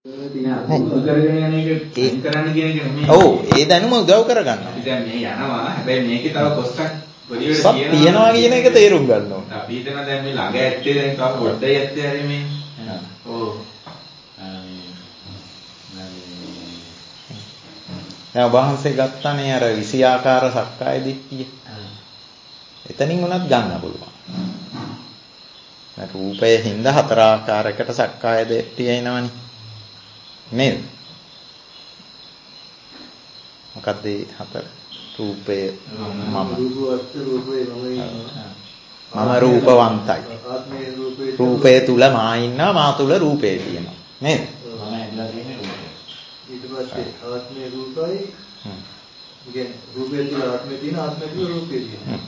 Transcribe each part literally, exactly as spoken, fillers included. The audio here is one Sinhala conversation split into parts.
ඔව් ඒ දැනුම උදව් කරගන්න. අපි දැන් මේ යනවා. හැබැයි මේකේ තව කොස්සක් පොඩිවට තියෙනවා කියන එක තේරුම් ගන්න ඕනේ. අපි හිතනවා දැන් මේ ළඟ ඇත්තේ දැන් තව පොඩ්ඩයි ඇත්තේ හරි මේ. ඔව්. දැන් වහන්සේ ගත්තානේ අර විෂයාකාර සක්කාය දිට්ඨිය. එතනින් උනත් ගන්න පුළුවන්. රූපයේ හින්දා හතර ආකාරයකට සක්කාය දිට්ඨිය එනවනේ. නේද? මොකක්ද හතර? රූපය මම මම රූපවන්තයි. රූපය තුල මා ඉන්නවා, මා තුල රූපේ තියෙනවා. නේද? මම ඇදලා තියෙන්නේ රූපේ. ඊට පස්සේ ආත්මේ රූපයි. හ්ම්. කියන්නේ රූපේ තුල ආත්මේ තියෙන, ආත්මේ තුල රූපේ තියෙනවා.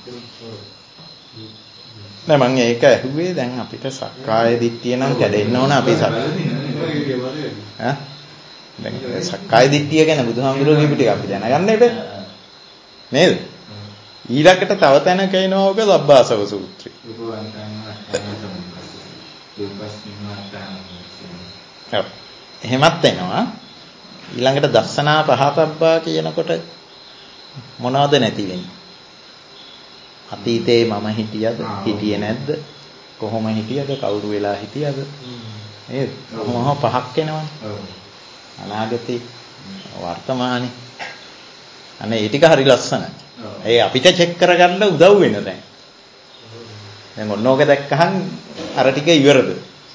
නෑ මම ඒක ඇහුවේ දැන් අපිට සක්කාය දිට්ඨිය නම් කැඩෙන්න ඕන අපි සක් ඈ දැන් සක්කාය දිට්ඨිය ගැන බුදුහාමුදුරුවෝ කියපු ටික අපි දැනගන්න එපේ නේද ඊළඟට තව තැනක එනවා ඔක සබ්බාසව සූත්‍රය එහෙමත් එනවා ඊළඟට දස්සනා පහතබ්බා කියනකොට මොනවද නැති වෙන්නේ අතීතේ මම හිටියද හිටියේ නැද්ද කොහොම හිටියද කවුරු වෙලා හිටියද නේද කොහොම පහක් එනවනේ අනාගතේ වර්තමානයේ අනේ ඒ ටික හරි ලස්සනයි ඒ අපිට චෙක් කරගන්න උදව් වෙන දැන් දැන් ඔන්නෝක දැක්කහන් අර ටික ඉවරද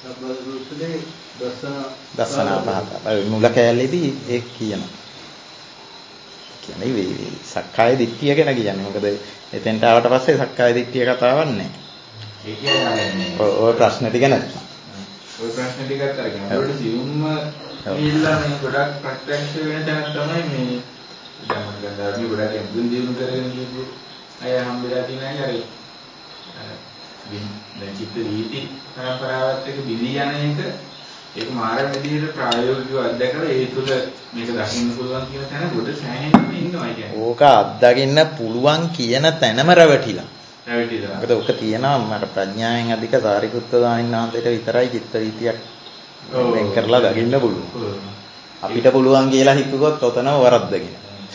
දස්සන පහත මුල කැලේදී ඒ කියනවා කියන්නේ මේ සක්කාය දිට්ඨිය ගැන කියන්නේ මොකද එතෙන්ට ආවට පස්සේ සක්කාය දිට්ඨිය කතාවක් නැහැ. ඒ කියන්නේ ඔය ප්‍රශ්න ටික නැත්නම්. ඔය ප්‍රශ්න ටිකත් අරගෙන අපිට සියුම්ම ඉල්ලා මේ ගොඩක් ප්‍රත්‍යක්ෂ වෙන තැනක් තමයි මේ දැන් ගන්ධර්ම ගොඩක් එම්බුන් දිනු කරගෙන කියපු අය හම්බෙලා තියෙන අය අර දැන් චිත්ත වීති පරම්පරාවත් එක්ක බිලී යන එක ඒක මාර විදිහට ප්‍රායෝගිකව අත්දැකලා ඒ තුල මේක දකින්න පුළුවන් කියන තැන ගොඩ සෑහෙන්න ඉන්නවා කියන්නේ. ඕක අත්දකින්න පුළුවන් කියන තැනම රැවටිලා. රැවටිලා. මොකද ඕක තියෙනවා මට ප්‍රඥාවෙන් අධික සාරිපුත්ත දානින්නාන්තේට විතරයි චිත්ත වීතියක් වෙන් කරලා දකින්න පුළුවන්. අපිට පුළුවන් කියලා හිතුවොත් ඔතනම වරද්දගෙන.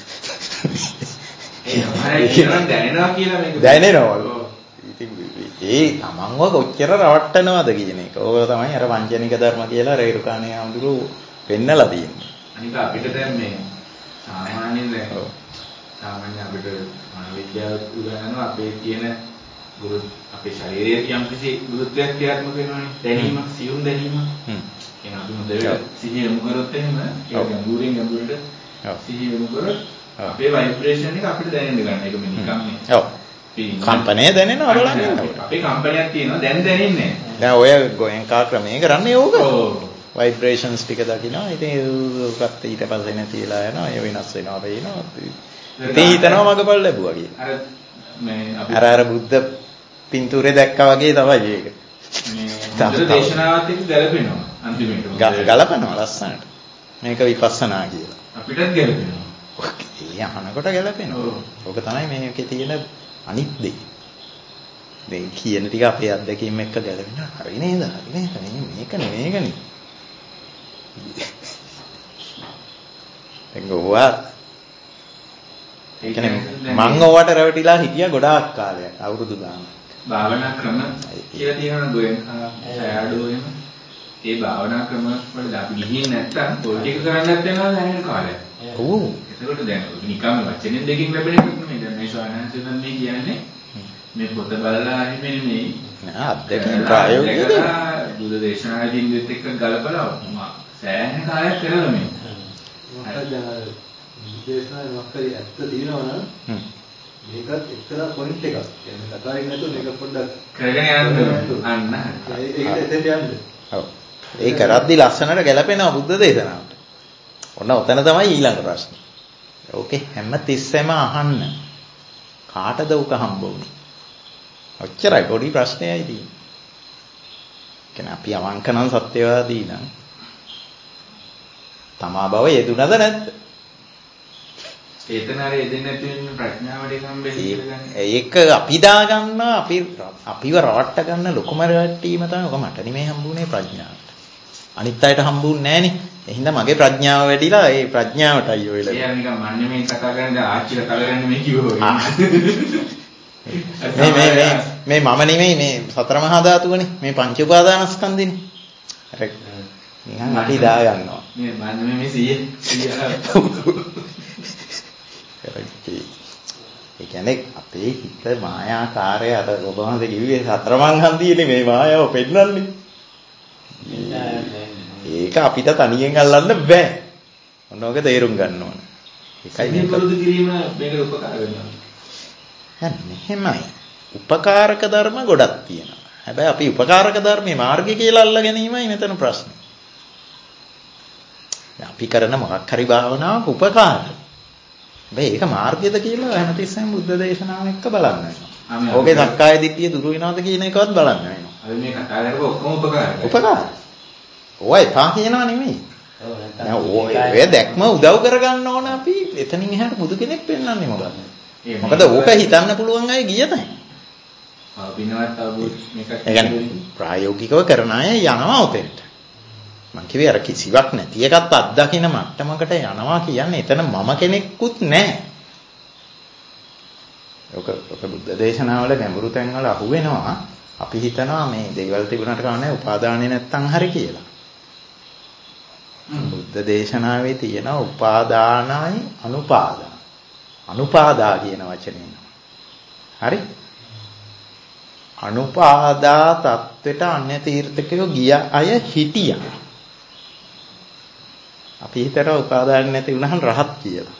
ඒ කියනවා දැනෙනවා කියලා මේක. දැනෙනවා. ඒ තමන්ව කොච්චර රවට්ටනවද කියන එක. ඕක තමයි අර වංචනික ධර්ම කියලා රේරුකාණේ ආඳුරු පෙන්නලා තියෙන්නේ. අනික අපිට දැන් මේ සාමාන්‍යයෙන් දැන් සාමාන්‍ය අපිට මනෝවිද්‍යාව උගන්වනවා අපේ තියෙන ගුරු අපේ ශරීරයේ යම් කිසි ගුරුත්වයක් ක්‍රියාත්මක වෙනවනේ. දැනීම, සියුම් දැනීම. හ්ම්. කියන අපි මොදේට සිහිය යොමු කරොත් එහෙම ඒක ගැඹුරින් ගැඹුරට සිහිය යොමු කරොත් අපේ ভাইබ්‍රේෂන් එක අපිට දැනෙන්න ගන්න. ඒක මේ නිකන් නේ. ඔව්. කම්පණය දැනෙනවා බලන්න ඉන්නකොට. අපේ කම්පනයක් තියෙනවා දැන් දැනෙන්නේ නැහැ. දැන් ඔය ගෝයන්කා ක්‍රමයේ කරන්නේ ඕක. ඔව්. ভাইබ්‍රේෂන්ස් ටික දකිනවා. ඉතින් ඒකත් ඊට පස්සේ නැතිලා යනවා. ඒ වෙනස් වෙනවා වෙනවා. ඉතින් හිතනවා මගපල් ලැබුවා කියලා. අර මේ අපි අර අර බුද්ධ පින්තූරේ දැක්කා වගේ තමයි ඒක. මේ බුද්ධ දේශනාවත් එක්ක ගැලපෙනවා අන්තිමට. ගලපනවා ලස්සනට. මේක විපස්සනා කියලා. අපිටත් ගැලපෙනවා. ඒ අහනකොට ගැලපෙනවා. ඕක තමයි මේකේ තියෙන අනිත් දෙය. දැන් කියන ටික අපේ අත්දැකීම් එක්ක ගැලවෙනවා. හරි නේද? හරි නේද? මේක නෙමෙයිකනේ. ඒක ගෝවා. ඒ කියන්නේ මං ඔයාට රැවටිලා හිටියා ගොඩාක් කාලයක්. අවුරුදු ගානක්. භාවනා ක්‍රම කියලා තියෙනවා ගෝයන්කා ෂෑඩෝ එහෙම. ඒ භාවනා ක්‍රම වල අපි ගිහින් නැත්තම් පොල් ටික කරන්නත් වෙනවා දැනෙන කාලයක්. ඔව්. ඒකට දැන් නිකම් වචනෙන් දෙකකින් ලැබෙන එකක් නෙමෙයි. දැන් මේ ස්වාමීන් මේ කියන්නේ මේ පොත බලලා හරි නෙමෙයි. නෑ අත්දැකීම් ප්‍රායෝගිකද? බුදු දේශනාවකින් දෙත් එක්ක ගලපලා සෑහෙන කාලයක් කරලා මේ. මට දැන් දේශනාවේ මොකක්ද ඇත්ත තියෙනවනම් මේකත් එක්තරා පොයින්ට් එකක්. කියන්නේ කතාවෙන් නැතුව මේක පොඩ්ඩක් කරගෙන යන්න අන්න. ඒකට එතෙන්ට යන්න. ඔව්. ඒ කරද්දි ලස්සනට ගැලපෙනවා බුද්ධ දේශනාවට. ඔන්න ඔතන තමයි ඊළඟ ප්‍රශ්නේ. ඕකේ හැම තිස්සෙම අහන්න. කාටද උක හම්බ වුනේ? ඔච්චරයි පොඩි ප්‍රශ්නයයි තියෙන්නේ. කියන්නේ අපි අවංක නම් සත්‍යවාදී නම් තමා බව යෙදුනද නැද්ද? චේතනාවේ යෙදෙන්නේ නැති වෙන ප්‍රඥාවට හම්බෙන්නේ. ඒක අපි දාගන්න අපි අපිව රවට්ට ගන්න ලොකුම රැවට්ටීම තමයි ඔක මට නෙමෙයි හම්බුනේ ප්‍රඥාවට. අනිත් අයට හම්බුන්නේ නැහනේ. එහෙනම් මගේ ප්‍රඥාව වැඩිලා ඒ ප්‍රඥාවටයි ඔය වෙලාව. ඒ අර නිකන් මන්නේ මේ කතා කරන්නේ ආච්චිලා කලරන්නේ මේ කිව්වෝ. මේ මේ මේ මේ මම නෙමෙයි මේ සතර මහා ධාතුවනේ. මේ පංච උපාදානස්කන්ධනේ. අර නිකන් අපි දා ගන්නවා. මේ මන්නේ මේ සීය සීය. ඒ කියන්නේ අපේ හිත මායාකාරය අර ඔබ වහන්සේ කිව්වේ සතර මං හන්දියනේ මේ මායාව පෙන්නන්නේ. ඒක අපිට තනියෙන් අල්ලන්න බෑ. මොනවාක තේරුම් ගන්න ඕන. ඒකයි මේ පුරුදු කිරීම මේකට උපකාර වෙනවා. දැන් මෙහෙමයි. උපකාරක ධර්ම ගොඩක් තියෙනවා. හැබැයි අපි උපකාරක ධර්මයේ මාර්ගය කියලා අල්ල ගැනීමයි මෙතන ප්‍රශ්නේ. අපි කරන මොකක් හරි භාවනාවක උපකාරයි. හැබැයි ඒක මාර්ගයද කියලා හැමතිස්සෙම බුද්ධ දේශනාව එක්ක බලන්න වෙනවා. ඕකේ සක්කාය දිට්ඨිය දුරු වෙනවද කියන එකවත් බලන්න වෙනවා. අපි මේ කතා කරපුව ඔක්කොම උපකාරයි. උපකාරයි. ඔය එපා කියනවා නෙමෙයි. දැන් ඔය දැක්ම උදව් කරගන්න ඕන අපි එතනින් එහාට බුදු කෙනෙක් පෙන්වන්නේ මොකද? මොකද ඕක හිතන්න පුළුවන් අය ගිය තැන. ආ බිනවත් අවබෝධ මේක. ඒ කියන්නේ ප්‍රායෝගිකව කරන අය යනවා උතෙන්ට. මං කිව්වේ අර කිසිවක් නැති එකත් අත්දකින්න මට්ටමකට යනවා කියන්නේ එතන මම කෙනෙක්කුත් නැහැ. ඔක ඔක බුද්ධ දේශනාවල ගැඹුරු තැන්වල අහුවෙනවා. අපි හිතනවා මේ දේවල් තිබුණාට කවන්නේ උපාදානෙ නැත්තම් හරි කියලා. බුද්ධ දේශනාවේ තියෙන උපාදානයි අනුපාදාන. අනුපාදා කියන වචනේ. හරි? අනුපාදා තත්වෙට අන්‍ය තීර්ථකයෝ ගිය අය හිටියා. අපි හිතනවා උපාදාන නැති වුණාම රහත් කියලා.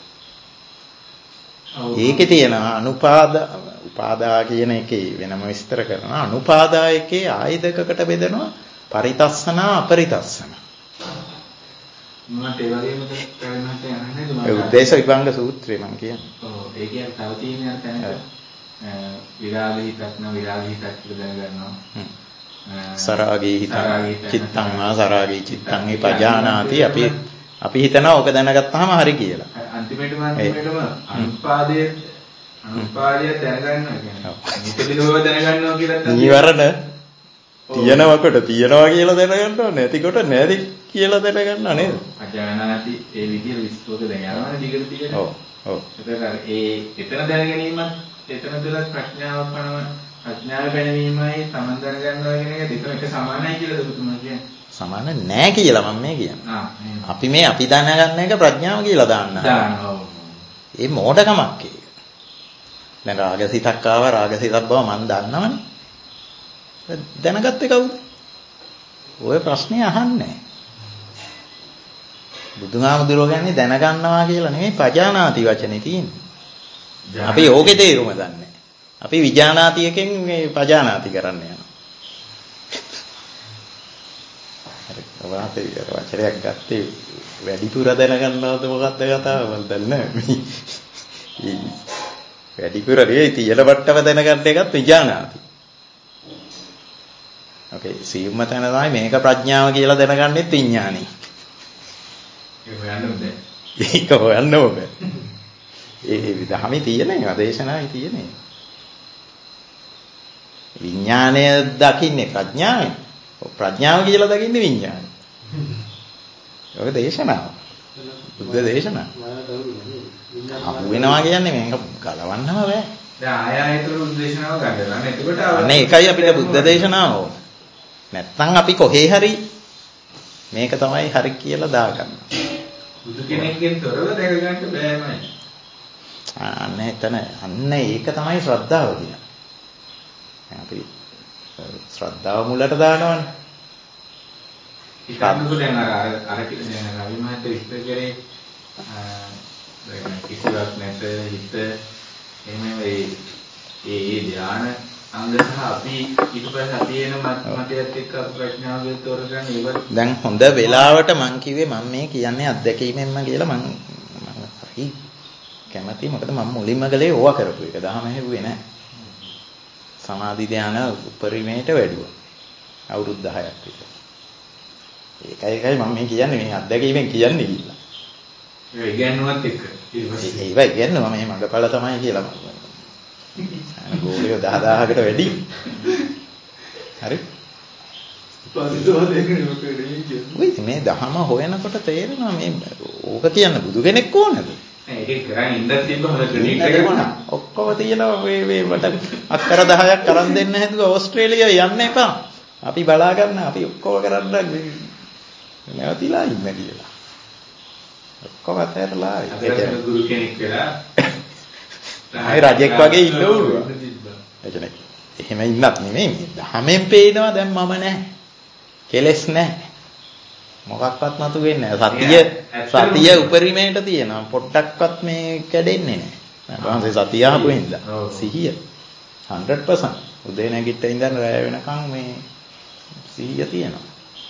ඒකේ තියෙන අනුපාද උපාදා කියන එකේ වෙනම විස්තර කරනවා. අනුපාදා එකේ ආයතකකට බෙදෙනවා පරිතස්සන අපරිතස්සන. මට ඒ වගේම කරන්නට යන්නේ නේද? ඒ උද්දේශ විභංග සූත්‍රය මම කියන්නේ. ඔව් ඒ කියන්නේ තව තියෙන තැනක විරාගී හිතක් න විරාගී හිතක් කියලා දැනගන්නවා. සරාගී හිත චිත්තං වා සරාගී චිත්තං විපජානාති අපි අපි හිතනවා ඕක දැනගත්තාම හරි කියලා. අන්තිමේටම අන්තිමේටම අනුපාදයේ අනුපාදය දැනගන්නවා කියන්නේ. නිතරම දැනගන්නවා කියලා නිවරණ තියනවකට තියනවා කියලා දැනගන්නවා නැතිකොට නැති කියලා දැනගන්නවා නේද? අජානාති ඒ විදිහට විස්තෝක දැන යනවනේ දිගට දිගට. ඔව් ඔව්. ඒකට ඒ එතන දැනගැනීමත් එතන තුළ ප්‍රඥාව පනව ප්‍රඥාව පැනවීමයි තමන් දැනගන්නවා කියන එක දෙකම එක සමානයි කියලා දුතුමා කියන්නේ. සමාන නෑ කියලා මම මේ කියන්නේ. අපි මේ අපි දැනගන්න එක ප්‍රඥාව කියලා දාන්නා. දානවා. ඒ මෝඩකමක් ඒක. දැන් රාගසිතක් ආවා රාගසිතක් බව මම දන්නවනේ. දැනගත්තේ කවුද? ඔය ප්‍රශ්නේ අහන්නේ. බුදුහාමුදුරුවෝ කියන්නේ දැනගන්නවා කියලා නෙමෙයි පජානාති වචනේ තියෙන්නේ. අපි ඕකේ තේරුම දන්නේ. අපි විජානාති එකෙන් මේ පජානාති කරන්න යනවා. හරි. ඔබාතේ වචනයක් ගත්තේ වැඩිපුර දැනගන්නවද මොකක්ද කතාව මම දන්නේ නැහැ. වැඩිපුර නෙවෙයි තියෙන බට්ටව දැනගන්න එකත් විජානාති. ඕකේ සීම තැන තමයි මේක ප්‍රඥාව කියලා දැනගන්නෙත් විඥානෙයි. ඒක හොයන්න බෑ. ඒක හොයන්න ඕනේ. ඒ විදහාමේ තියෙනවා දේශනාවේ තියෙනවා. විඥානය දකින්නේ ප්‍රඥාවෙන්. ප්‍රඥාව කියලා දකින්නේ විඥානය. ඒක දේශනාව. බුද්ධ දේශනාව. අපු වෙනවා කියන්නේ මේක ගලවන්නම බෑ. දැන් ආය ආයතන බුද්ධ දේශනාව ගන්නවා නේ. එතකොට අනේ ඒකයි අපිට බුද්ධ දේශනාව ඕන. නැත්තම් අපි කොහේ හරි මේක තමයි හරි කියලා දාගන්න. බුදු කෙනෙක්ගෙන් තොරව දැක ගන්න බෑමයි. අන්න එතන අන්න ඒක තමයි ශ්‍රද්ධාව කියන්නේ. අපි ශ්‍රද්ධාව මුලට දානවනේ. ඉතින් දැන් අර අර අර කියලා දැන් රවි මහත්තයා විස්තර කරේ දැන් කිසිවක් නැත හිත එහෙම ඒ ඒ ධානය අංග සහ අපි ඊට පස්සේ අපි එන මතයත් එක්ක ප්‍රඥාවෙන් තෝරගන්න ඒවත් දැන් හොඳ වෙලාවට මං කිව්වේ මම මේ කියන්නේ අත්දැකීමෙන්ම කියලා මං මම හරි කැමතියි මොකද මම මුලින්ම ගලේ ඕවා කරපු එක දහම හැවුවේ නැහැ. සමාධි ධානය උපරිමයට වැඩුවා. අවුරුදු දහයක් විතර. ඒකයි ඒකයි මම මේ කියන්නේ මේ අත්දැකීමෙන් කියන්නේ කියලා. ඒ ඉගෙනුවත් එක්ක ඊට පස්සේ ඒවා ඉගෙනුවා මේ මඟපල තමයි කියලා මම. ගෝලිය දහදාහකට වැඩි. හරි. ඔය මේ දහම හොයනකොට තේරෙනවා මේ ඕක කියන්න බුදු කෙනෙක් ඕනද? ඒක කරන් ඉඳන් තිබ්බ හොඳ ක්‍රෙඩිට් එක වුණා. ඔක්කොම තියෙනවා මේ මේ මට අක්කර දහයක් අරන් දෙන්න හැදුවා ඕස්ට්‍රේලියාව යන්න එපා. අපි බලා ගන්න අපි ඔක්කොම කරන්න නැවතිලා ඉන්න කියලා. ඔක්කොම අතහැරලා ඒක ගුරු කෙනෙක් වෙලා ආයි රජෙක් වගේ ඉන්න උරුවා. ඒ කියන්නේ එහෙම ඉන්නත් නෙමෙයි මේ දහමෙන් පේනවා දැන් මම නැහැ. කෙලස් නැහැ. මොකක්වත් නතු වෙන්නේ නැහැ. සතිය සතිය උපරිමයට තියෙනවා. පොඩ්ඩක්වත් මේ කැඩෙන්නේ නැහැ. මම සතිය ආපු හින්දා. සිහිය hundred percent උදේ නැගිට ඉඳන් රැය වෙනකන් මේ සිහිය තියෙනවා.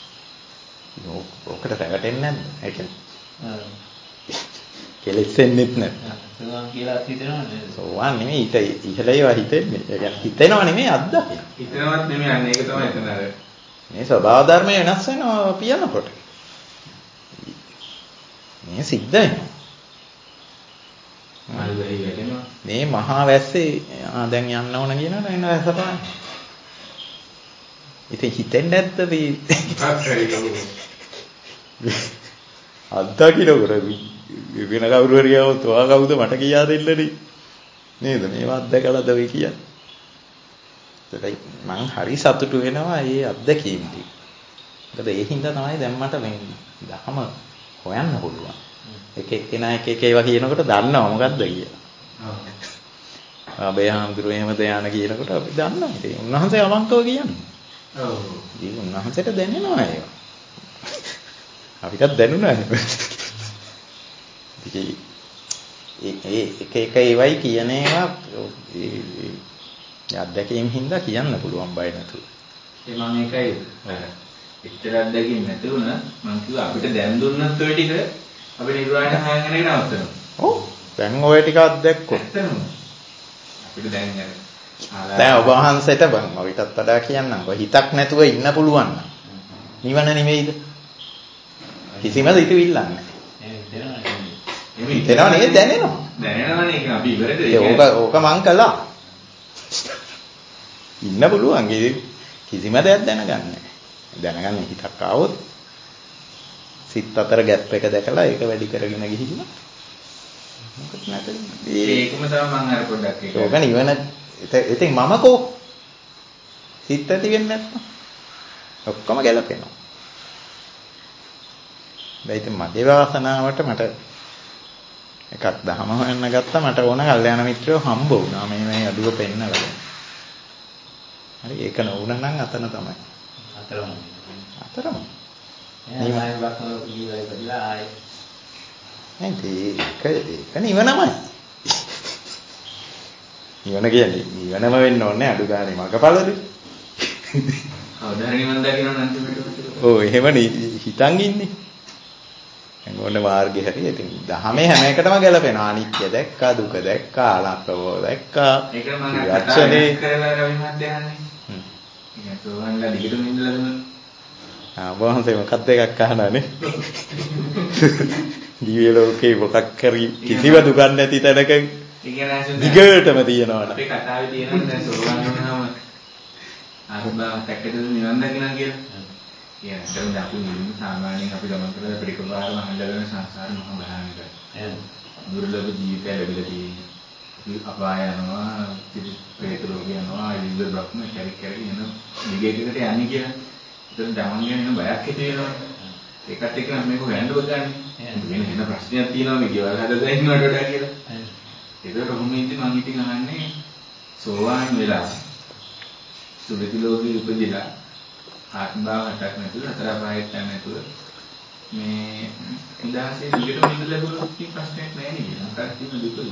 ඔකට රැවටෙන්නේ නැද්ද? ඒ කියන්නේ කෙලෙසෙන්නෙත් නැහැ. සෝවාන් කියලා හිතෙනව නේද? සෝවාන් නෙමෙයි ඊට ඉහළ ඒවා හිතෙන්නේ. ඒ කියන්නේ හිතෙනව නෙමෙයි අත්දකින්න. හිතනවත් නෙමෙයි අන්න ඒක තමයි එතන අර. මේ ස්වභාව ධර්මය වෙනස් වෙනවා පියනකොට. මේ සිද්ධ වෙනවා. මල් වෙයි වැටෙනවා. මේ මහා වැස්සේ ආ දැන් යන්න ඕන කියනවනේ එන වැස්ස පාන. ඉතින් හිතෙන්නේ නැද්ද මේ අත්දකින්නකොට වෙන කවුරු හරි ආවොත් ඔයා කවුද මට කියා දෙන්නනේ නේද මේවා අත්දකලාද වෙයි කියන්නේ. ඒකයි මං හරි සතුටු වෙනවා මේ අත්දැකීම් ටික. මොකද ඒ හින්දා තමයි දැන් මට මේ දහම හොයන්න පුළුවන්. එක එක්කෙනා එක එක ඒවා කියනකොට දන්නවා මොකද්ද කියලා. ඔව්. ආ බේහාමුදුරුවෝ එහෙම දයාන කියනකොට අපි දන්නවා. ඉතින් උන්වහන්සේ අවංකව කියන්නේ. ඔව්. ඉතින් උන්වහන්සේට දැනෙනවා ඒවා. අපිටත් දැනුණා. ඉතින් ඒ එක එක ඒවයි කියන ඒවා ඒ අත්දැකීම් හින්දා කියන්න පුළුවන් බය නැතුව. ඒ මම ඒකයි එච්චර අත්දැකීම් නැතුව මම කිව්වා අපිට දැන් දුන්නත් ඔය ටික අපි නිර්වාණය හොයන්න එක නවත්තනවා. ඔව්. දැන් ඔය ටික අත්දැක්කොත් ඇත්තම අපිට දැන් දැන් ඔබ වහන්සේට මම ඔයිටත් වඩා කියන්නම්කෝ හිතක් නැතුව ඉන්න පුළුවන් නම් නිවන නෙමෙයිද? කිසිම දෙයකිවිල්ලක් නැහැ. හිතෙනවා නෙවෙයි දැනෙනවා. දැනෙනවනේ ඒක අපි ඉවරද ඒක ඕක ඕක මං කළා. ඉන්න පුළුවන් ඒ කිසිම දෙයක් දැනගන්නේ දැනගන්නේ හිතක් ආවොත් සිත් අතර ගැප් එක දැකලා ඒක වැඩි කරගෙන ගිහිල්ලා මොකද නැතේ ඒකම තමයි මම අර පොඩ්ඩක් ඒක ඕක නිවන ඉතින් මම කෝ සිත් ඇති වෙන්නේ නැත්නම් ඔක්කොම ගැලපෙනවා. දැන් ඉතින් මගේ වාසනාවට මට එකක් දහම හොයන්න ගත්තා මට ඕන කල්යාණ මිත්‍රයෝ හම්බ වුණා මේ මේ අඩුව පෙන්නලා. හරි ඒක නොවුණා නම් අතන තමයි. අතරම. අතරම. නිවයි වකෝ ඊවයි බදලා ආයි. නේද ඒක ඒක නිවනමයි. නිවන කියන්නේ නිවනම වෙන්න ඕනේ අඩු ගානේ මගපළද? කවදා හරි මන් දකින්න අන්තිමට. ඔව් එහෙමනේ හිතන් ඉන්නේ. දැන් ඕන මාර්ගේ හැටි ඉතින් දහමේ හැම එකටම ගැලපෙනවා. අනිත්‍ය දැක්කා, දුක දැක්කා, අනාත්මව දැක්කා. ඒක මම කතා කරලා රවි මහත්තයාන්නේ. හ්ම්. ඒක සෝවන්ලා දිගටම ඉඳලා දුන්නා. ආ වහන්සේ මොකක්ද එකක් අහනනේ. දිව්‍ය ලෝකේ මොකක් කරි කිසිව දුකක් නැති තැනක දිගටම තියනවනේ. අපේ කතාවේ තියෙනවා දැන් සෝවන් වුණාම ආත්මා පැකටද නිවන් දකින්න කියලා. කියන දැන් අපි මුලින්ම සාමාන්‍යයෙන් අපි ගමන් කරලා අපිට එකපාරම හඳගෙන සංසාර මහ භයානකයි. එහෙනම් දුර්ලභ ජීවිතය ලැබිලා තියෙන්නේ. අපාය යනවා, ප්‍රේත ලෝක යනවා, ඉන්ද්‍ර බ්‍රහ්ම කැරි කැරි යන දිගේකට යන්නේ කියලා. ඒතර ගමන් යන බයක් ඇති වෙනවා. ඒකත් එක්ක මේක හොයන්න බගන්නේ. වෙන වෙන ප්‍රශ්නයක් තියෙනවා මේ ගෙවල් හදලා ඉන්නවට වඩා කියලා. ඒකට කොහොමද ඉතින් මම ඉතින් අහන්නේ සෝවාන් වෙලා සුගති ලෝකෙ උපදිලා ආත්මභාව හටක් නැතුව අතර පායෙත් නැතුව මේ ඉඳාසේ දිගටම ඉඳ ලැබුණොත් කි ප්‍රශ්නයක් නැහැ නේද? මොකක්ද තියෙන දුකද?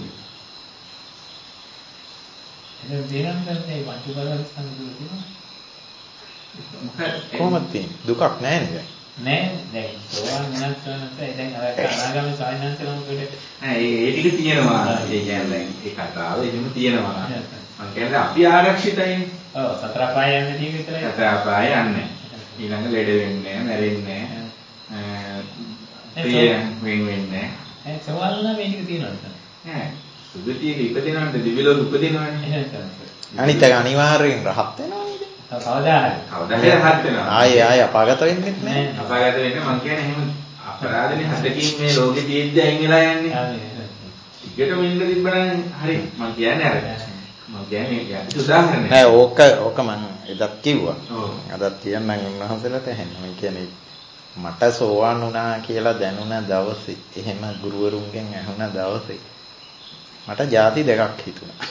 එහෙනම් දේනම්කන්නේ පංච බලවත් සම්පූර්ණ තියෙනවා. මොකක්ද කොහොමද තියෙන්නේ? දුකක් නැහැ නේද? නෑ දැන් සෝවාන් වෙනස් කරනකොට දැන් අර අනාගාමී සායනන්තලම කොට නෑ ඒ ටික තියෙනවා. ඒ කියන්නේ ඒ කතාව එහෙම තියෙනවා. මම කියන්නේ අපි ආරක්ෂිතයිනේ. ඔව් සතර පාය යන්නේ තියෙන විතරයි. සතර පාය යන්නේ. ඊළඟ ලෙඩ වෙන්නේ නැහැ, මැරෙන්නේ නැහැ. ප්‍රිය වෙන් වෙන්නේ නැහැ. ඒ සෝවාන් නම් මේ ටික තියෙනවා. නෑ. සුගතියේ ඉපදිනවනේ දිව්‍ය ලෝකෙ උපදිනවනේ. අනිත් එක අනිවාර්යෙන් රහත් වෙනවා නේද? කවදා හරි කවදා හරි රහත් වෙනවා. ආයේ ආයේ අපාගත වෙන්නේ නැහැ. අපාගත වෙන්නේ මං කියන්නේ එහෙම අපරාධනේ හදකින් මේ ලෝකෙ තියෙද්දි අයින් වෙලා යන්නේ. ටිකටම ඉන්න තිබ්බනම් හරි මං කියන්නේ අර මං කියන්නේ යටි උදාහරණයක්. නෑ ඕක ඕක මං එදත් කිව්වා. ඔව්. අදත් කියන්නම් උන්වහන්සේලාට ඇහෙන්න. මං කියන්නේ මට සෝවාන් වුණා කියලා දැනුණ දවසේ එහෙම ගුරුවරුන්ගෙන් ඇහුණ දවසේ මට ಜಾති දෙකක් හිතුණා.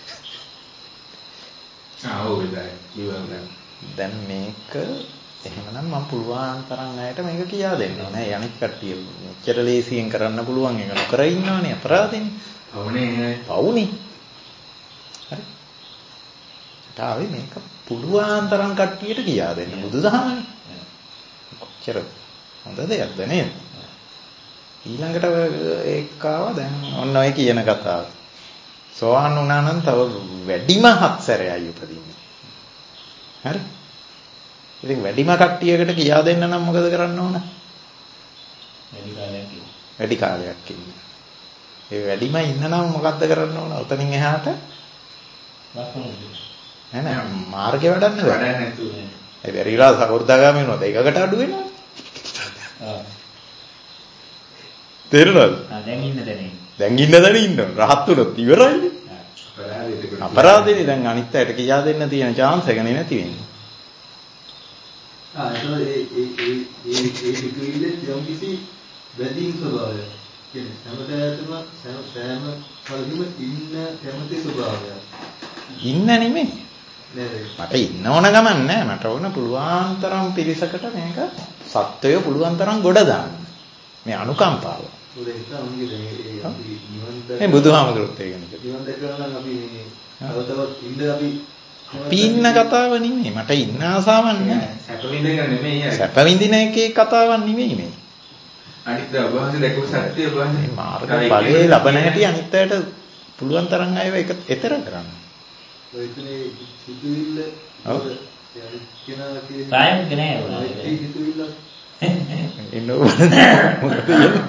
ආ ඔව් ඒකයි. දැන් මේක එහෙමනම් මම පුළුවන් තරම් අයට මේක කියා දෙන්න ඕනේ. අනිත් කට්ටිය මෙච්චර ලේසියෙන් කරන්න පුළුවන් එක නොකර ඉන්නවනේ අපරාධෙනේ. පවුනේ. පවුනේ. හරි. තාවේ මේක පුළුවන් තරම් කට්ටියට කියා දෙන්න බුදුදහමනේ. කොච්චර හොඳ දෙයක්ද නේද? ඊළඟට ඒකාව දැන් ඔන්න ඔය කියන කතාව. සෝවාන් වුණා නම් තව වැඩිම හත් සැරයයි උපදින්නේ. හරි? ඉතින් වැඩිම කට්ටියකට කියා දෙන්න නම් මොකද කරන්න ඕන? වැඩි කාලයක් ඉන්න. වැඩි කාලයක් ඉන්න. ඒ වැඩිම ඉන්න නම් මොකද්ද කරන්න ඕන? උතනින් එහාට නෑ නෑ මාර්ගේ වඩන්න බෑ. වඩන්න නැතුව. ඒ බැරිලා සකෘදාගාමී වෙනවද? ඒකකට අඩු වෙනවා. ආ. තේරුණාද? ආ දැන් ඉන්න තැන ඉන්න. දැන් ඉන්න තැන ඉන්න. රහත් වුණොත් ඉවරයිනේ. අපරාධෙට. අපරාධෙනේ දැන් අනිත් අයට කියා දෙන්න තියෙන chance එක නේ නැති වෙන්නේ. ආ ඒක ඒ ඒ ඒ ඒ පිටුවිල්ලේ යම් කිසි බැඳීම් ස්වභාවයක්. කියන්නේ හැමදාම සෑම සෑම කලකින්ම ඉන්න කැමති ස්වභාවයක්. ඉන්න නෙමෙයි. මට ඉන්න ඕන ගමන් නෑ. මට ඕන පුළුවන් තරම් පිරිසකට මේක සත්‍යය පුළුවන් තරම් ගොඩ දාන්න. මේ අනුකම්පාව. මේ බුදුහාමුදුරුවෝ ඒකනේ. නිවන් දැකලා නම් අපි තව තවත් ඉන්න අපි අපි ඉන්න කතාව නෙමෙයි. මට ඉන්න ආසාවක් නෑ. සැප විඳින නෙමෙයි. සැප විඳින එකේ කතාවක් නෙමෙයි මේ. අනිත් ඔබවහන්සේ දැකපු සත්‍ය ඔබවහන්සේ මාර්ග ඵලයේ ලබන හැටි අනිත් අයට පුළුවන් තරම් අයව එක එතර කරන්න. ඔය ඉතිනේ සිතුවිල්ල ඔව් කෙනා කියන්නේ ප්‍රායෝගික නෑ ඔය සිතුවිල්ල ඉන්නෝ මොකද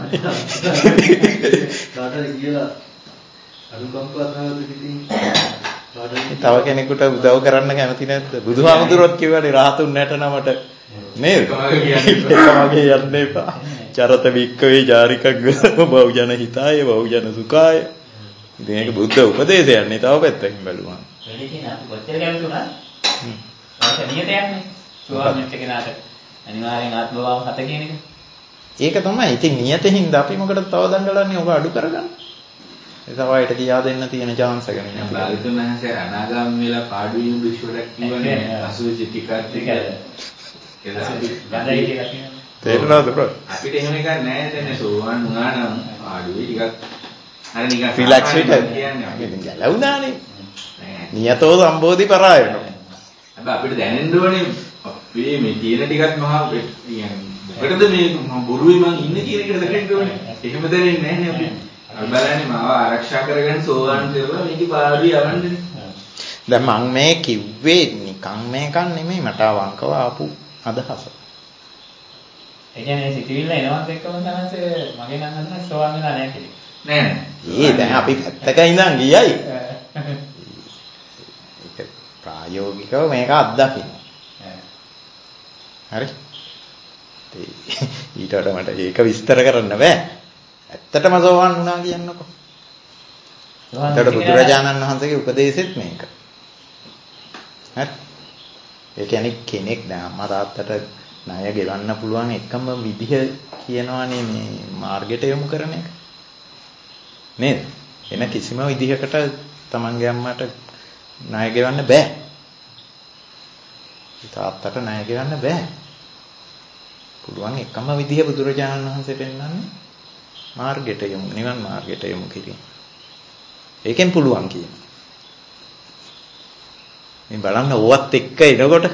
කාටද කියලා අනුකම්පාවක් නැවත පිටින් තව කෙනෙකුට උදව් කරන්න කැමති නැද්ද? බුදුහාමුදුරුවෝත් කිව්වනේ රහතුන් නැටනමට නේද? ඒකමගේ යන්න එපා. චරත වික්කවේ ජාරිකක් බහුජන හිතාය බහුජන සුඛාය. ඉතින් ඒක බුද්ධ උපදේශයන්නේ තව පැත්තකින් බලුවා. වැඩි කියන අපි කොච්චර කැමති වුණත් හ්ම්. ඒක නියත යන්නේ. සෝවාන් වෙච්ච කෙනාට අනිවාර්යෙන් ආත්මභාව හත කියන එක. ඒක තමයි. ඉතින් නියතෙන්ද අපි මොකටද තව දඟලන්නේ? ඔබ අඩු කරගන්න. ඒ තවයිට කියා දෙන්න තියෙන chance එක නේ. බාලිතුන් නැහැසේ අනාගාමී වෙලා පාඩු වෙන විශ්වයක් කියවනේ අසුචි ටිකක් ටික. ඒක අපි ගඳයි කියලා කියනවා. තේරුණාද බ්‍රෝ? අපිට එහෙම එකක් නැහැ දැන් සෝවාන් වුණා නම් පාඩුවේ ටිකක් අර නිකන් රිලැක්ස් වෙන්න කියන්නේ අපි ඉතින් ගැලවුණානේ. නියතෝ සම්බෝධි පරායනෝ. හැබැයි අපිට දැනෙන්න ඕනේ අපේ මේ තියෙන ටිකත් මහා කියන්නේ මොකටද මේ මම බොරුවේ මං ඉන්නේ කියන එකට දැනෙන්න ඕනේ. එහෙම දැනෙන්නේ නැහැ නේ අපි. අපි බලන්නේ මාව ආරක්ෂා කරගන්න සෝවාන් කරලා මේකේ පාඩුවේ යවන්නේ. දැන් මම මේ කිව්වේ නිකන් මේකක් නෙමෙයි මට අවංකව ආපු අදහස. ඒ කියන්නේ සිතිවිල්ල එනවත් එක්කම තමයි මගේ නම් හදන සෝවාන් වෙලා නැහැ කියලා. නෑ නෑ. ඒ දැන් අපි පැත්තක ඉඳන් ගියයි. ඒක ප්‍රායෝගිකව මේක අත්දකින්න. හරි. ඊට වඩා මට ඒක විස්තර කරන්න බෑ. ඇත්තටම සෝවාන් වුණා කියන්නකෝ. ඒකට බුදුරජාණන් වහන්සේගේ උපදේශෙත් මේක. හරි. ඒ කියන්නේ කෙනෙක් දැන් අම්මා තාත්තට ණය ගෙවන්න පුළුවන් එකම විදිහ කියනවානේ මේ මාර්ගයට යොමු කරන එක. නේද? එන කිසිම විදිහකට තමන්ගේ අම්මට ණය ගෙවන්න බෑ. තාත්තට ණය ගෙවන්න බෑ. පුළුවන් එකම විදිහ බුදුරජාණන් වහන්සේ පෙන්නන්නේ මාර්ගයට යොමු නිවන් මාර්ගයට යොමු කිරීම. ඒකෙන් පුළුවන් කියන. මේ බලන්න ඕවත් එක්ක එනකොට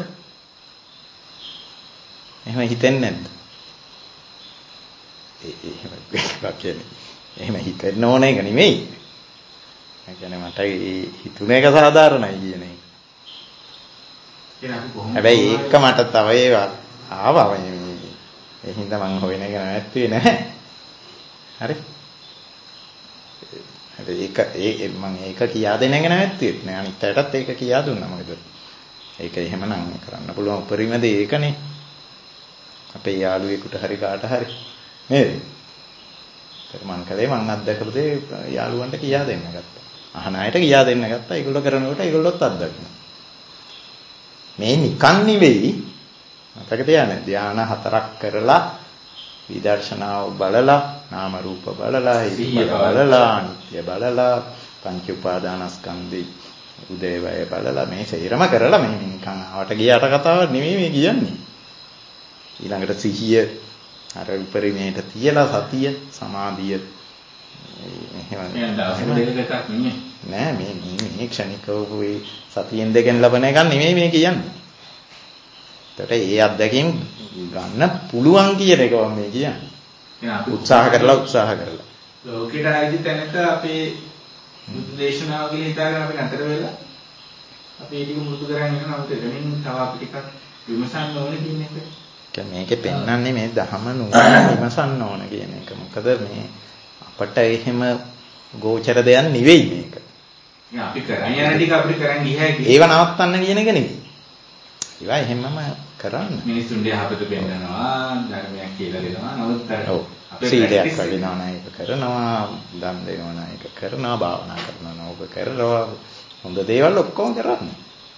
එහෙම හිතෙන්නේ නැද්ද? ඒ එහෙම කියන්නේ එහෙම හිතෙන්න ඕන එක නෙමෙයි. ඒ කියන්නේ මට හිතුන එක සාධාරණයි කියන එක. හැබැයි ඒක මට තව ඒවා ආවා මේ ඒ හින්දා මම හොයන එක නැවැත්තුවේ නැහැ. හරි. ඒක ඒ මම ඒක කියා දෙන එක නැවැත්තුවේ නෑ. අනිත් අයටත් ඒක කියා දුන්නා මොකද? ඒක එහෙමනම් කරන්න පුළුවන් උපරිම දේ ඒකනේ. අපේ යාළුවෙකුට හරි කාට හරි නේද? ඒක මං කලේ මං අත්දැකපු දේ යාළුවන්ට කියා දෙන්න ගත්තා. අහන අයට කියා දෙන්න ගත්තා. ඒගොල්ලෝ කරනකොට ඒගොල්ලොත් අත්දැකීම. මේ නිකන් නෙවෙයි. මතක තියාගන්න. ධාන හතරක් කරලා විදර්ශනාව බලලා නාම රූප බලලා ඉරිය බලලා අනිත්‍ය බලලා පංච උපාදානස්කන්ධේ උදේවය බලලා මේ සේරම කරලා මේ නිකන් ආවට ගියාට කතාවක් නෙමෙයි මේ කියන්නේ. ඊළඟට සිහිය අර උපරිමයට තියලා සතිය සමාධිය නෑ මේ මේ ක්ෂණිකව මේ සතියෙන් දෙකෙන් ලබන එකක් නෙමෙයි මේ කියන්නේ. ඒකට ඒ අත්දැකීම් ගන්න පුළුවන් කියන එක මම මේ කියන්නේ. උත්සාහ කරලා උත්සාහ කරලා. ලෝකෙට ආйти තැනක අපේ බුදු දේශනාව කියලා හිතාගෙන අපි නතර වෙලා අපි ඒක මුරුදු කරගෙන යනවා. නමුත් එතනින් තව අපි ටිකක් විමසන්න ඕනේ කියන එක. කියන්නේ මේකේ පෙන්වන්නේ මේ ධහම නුවණ විමසන්න ඕන කියන එක. මොකද මේ අපට එහෙම ගෝචර දෙයක් නෙවෙයි මේක. මේ අපි කරන් යන ටික අපිට කරන් ගියයි කියන. ඒව නවත්තන්න කියන එක නෙවෙයි. ඒවා එහෙමම කරන්න. මිනිස්සුන්ට යහපත පෙන්නනවා, ධර්මයක් කියලා දෙනවා. නමුත් අපේ සීලයක් වඩිනවා නම් ඒක කරනවා, දන් දෙනවා නම් ඒක කරනවා, භාවනා කරනවා නම් ඕක කරනවා. හොඳ දේවල් ඔක්කොම කරන්නේ.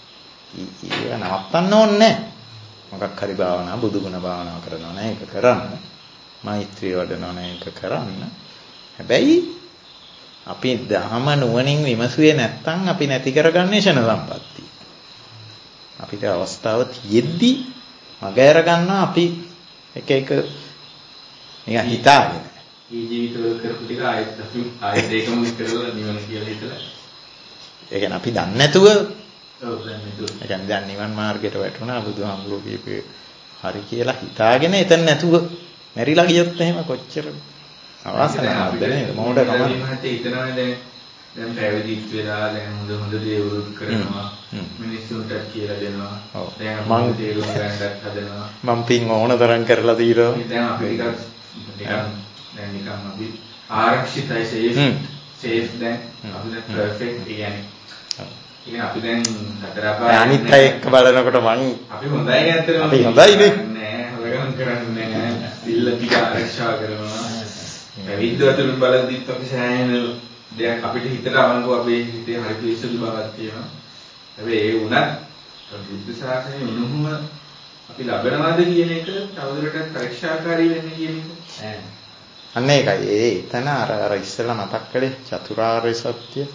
ඒව නවත්තන්න ඕනේ නැහැ. මොකක් හරි භාවනා බුදු ගුණ භාවනා කරනවා නම් ඒක කරන්න. මෛත්‍රිය වඩනවා නම් ඒක කරන්න. හැබැයි අපි ධහම නුවණින් විමසුවේ නැත්නම් අපි නැති කරගන්නේ ෂණ සම්පත්තිය. අපිට අවස්ථාව තියෙද්දි මගහැර ගන්නවා අපි එක එක නිකන් හිතාගෙන. මේ ජීවිතවල කරපු ටික ආයෙත් අපි ආයෙත් ඒකම කරලා නිවන කියලා හිතලා. ඒ කියන්නේ අපි දන්නේ නැතුව ඔව් දන්නේ නැතුව. ඒ කියන්නේ දැන් නිවන් මාර්ගයට වැටුණා බුදුහාමුදුරුවෝ කියපේ හරි කියලා හිතාගෙන එතන නැතුව මැරිලා ගියොත් එහෙම කොච්චර අවසනාවක්ද නේද? මොකට කමන්නේ. මහත්තයා හිතනවානේ දැන් දැන් පැවිදිත් වෙලා දැන් හොඳ හොඳ දේවල් කරනවා. මිනිස්සුන්ට කියලා දෙනවා. දැන් මම තේරුම් ගන්නත් හදනවා. මම පින් ඕන තරම් කරලා తీරෝ. දැන් අපි ටිකක් නිකන් දැන් නිකන් අපි ආරක්ෂිතයි සේෆ් සේෆ් දැන් අපි දැන් පර්ෆෙක්ට් කියන්නේ. ඉතින් අපි දැන් හතර අපාය අනිත් අය එක්ක බලනකොට මං අපි හොඳයි නැත්නම් අපි හොඳයිනේ. නෑ හොරගම් කරන්නේ නෑ. සිල්ල ටික ආරක්ෂා කරනවා. පැවිද්ද අතුරුන් බලද්දිත් අපි සෑහෙන දෙයක් අපිට හිතට අවංකව අපේ හිතේ හරි පිරිසුදු බවක් තියෙනවා. හැබැයි ඒ වුණත් බුද්ධ ශාසනය උණුහුම අපි ලබනවාද කියන එක තවදුරටත් පරීක්ෂාකාරී වෙන්න කියන එක. අන්න ඒකයි. ඒ එතන අර අර ඉස්සෙල්ලා මතක් කළේ චතුරාර්ය සත්‍ය.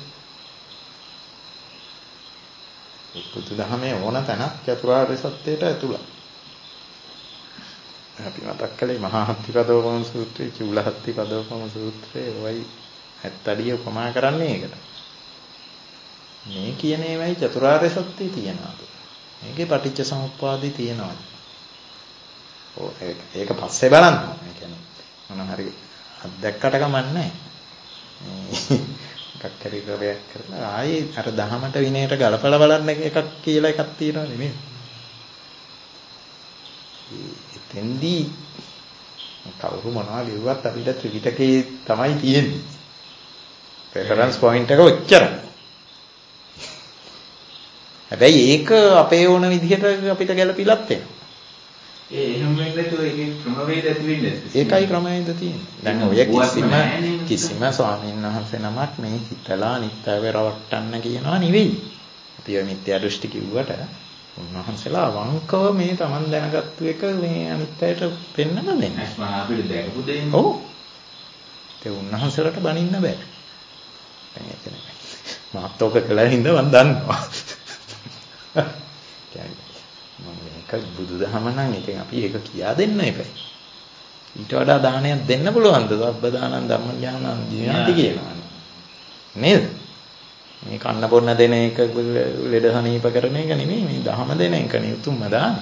බුදුදහමේ ඕන තැනක් චතුරාර්ය සත්‍යයට ඇතුළත්. අපි මතක් කළේ මහා හත්තිපදෝපම සූත්‍රය, චූල හත්තිපදෝපම සූත්‍රය වයි ඇත්තඩිය උපමා කරන්නේ ඒකට. මේ කියන ඒවායි චතුරාර්ය සත්‍ය තියනවාද? මේකේ පටිච්ච සමුප්පාදේ තියනවාද? ඔව් ඒක පස්සේ බලන්න. ඒ කියන්නේ මොන හරි අත්දැක්කට කමන්නේ නැහැ. එකක් හරි කරයක් කරලා ආයේ අර දහමට විනයට ගලපලා බලන්න එකක් කියලා එකක් තියෙනවා නෙමෙයි. එතෙන්දී කවුරු මොනවා ලියුවත් අපිට ත්‍රිපිටකේ තමයි තියෙන්නේ. රෙෆරන්ස් පොයින්ට් එක ඔච්චරයි. හැබැයි ඒක අපේ ඕන විදිහට අපිට ගැලපිලත් වෙනවා. ඒ එහෙම වෙන්නේ તો ඒකේ ක්‍රමවේද ඇති වෙන්නේ. ඒකයි ක්‍රමවේද තියෙන්නේ. දැන් ඔය කිසිම කිසිම ස්වාමීන් වහන්සේ නමක් මේ හිතලා අනිත්‍යව රවට්ටන්න කියනවා නෙවෙයි. අපි ඔය මිත්‍යා දෘෂ්ටි කිව්වට උන්වහන්සේලා අවංකව මේ Taman දැනගත්තු එක මේ අනිත්‍යයට පෙන්නන දෙන්නේ. අස්මන අපිට දැකපු දෙන්නේ. ඔව්. ඒ උන්වහන්සේලාට බනින්න බෑ. දැන් ඒක නෙමෙයි. මාත් ඔක කළා හින්දා මම දන්නවා. මේක බුදුදහම නම් ඉතින් අපි ඒක කියා දෙන්න එපයි. ඊට වඩා දානයක් දෙන්න පුළුවන්ද? සබ්බ දානං ධම්ම ඥානං දිනාති කියනවා. නේද? මේ කන්න බොන්න දෙන එක ලෙඩ සනීප කරන එක නෙමෙයි මේ ධහම දෙන එක නේ උතුම්ම දාන.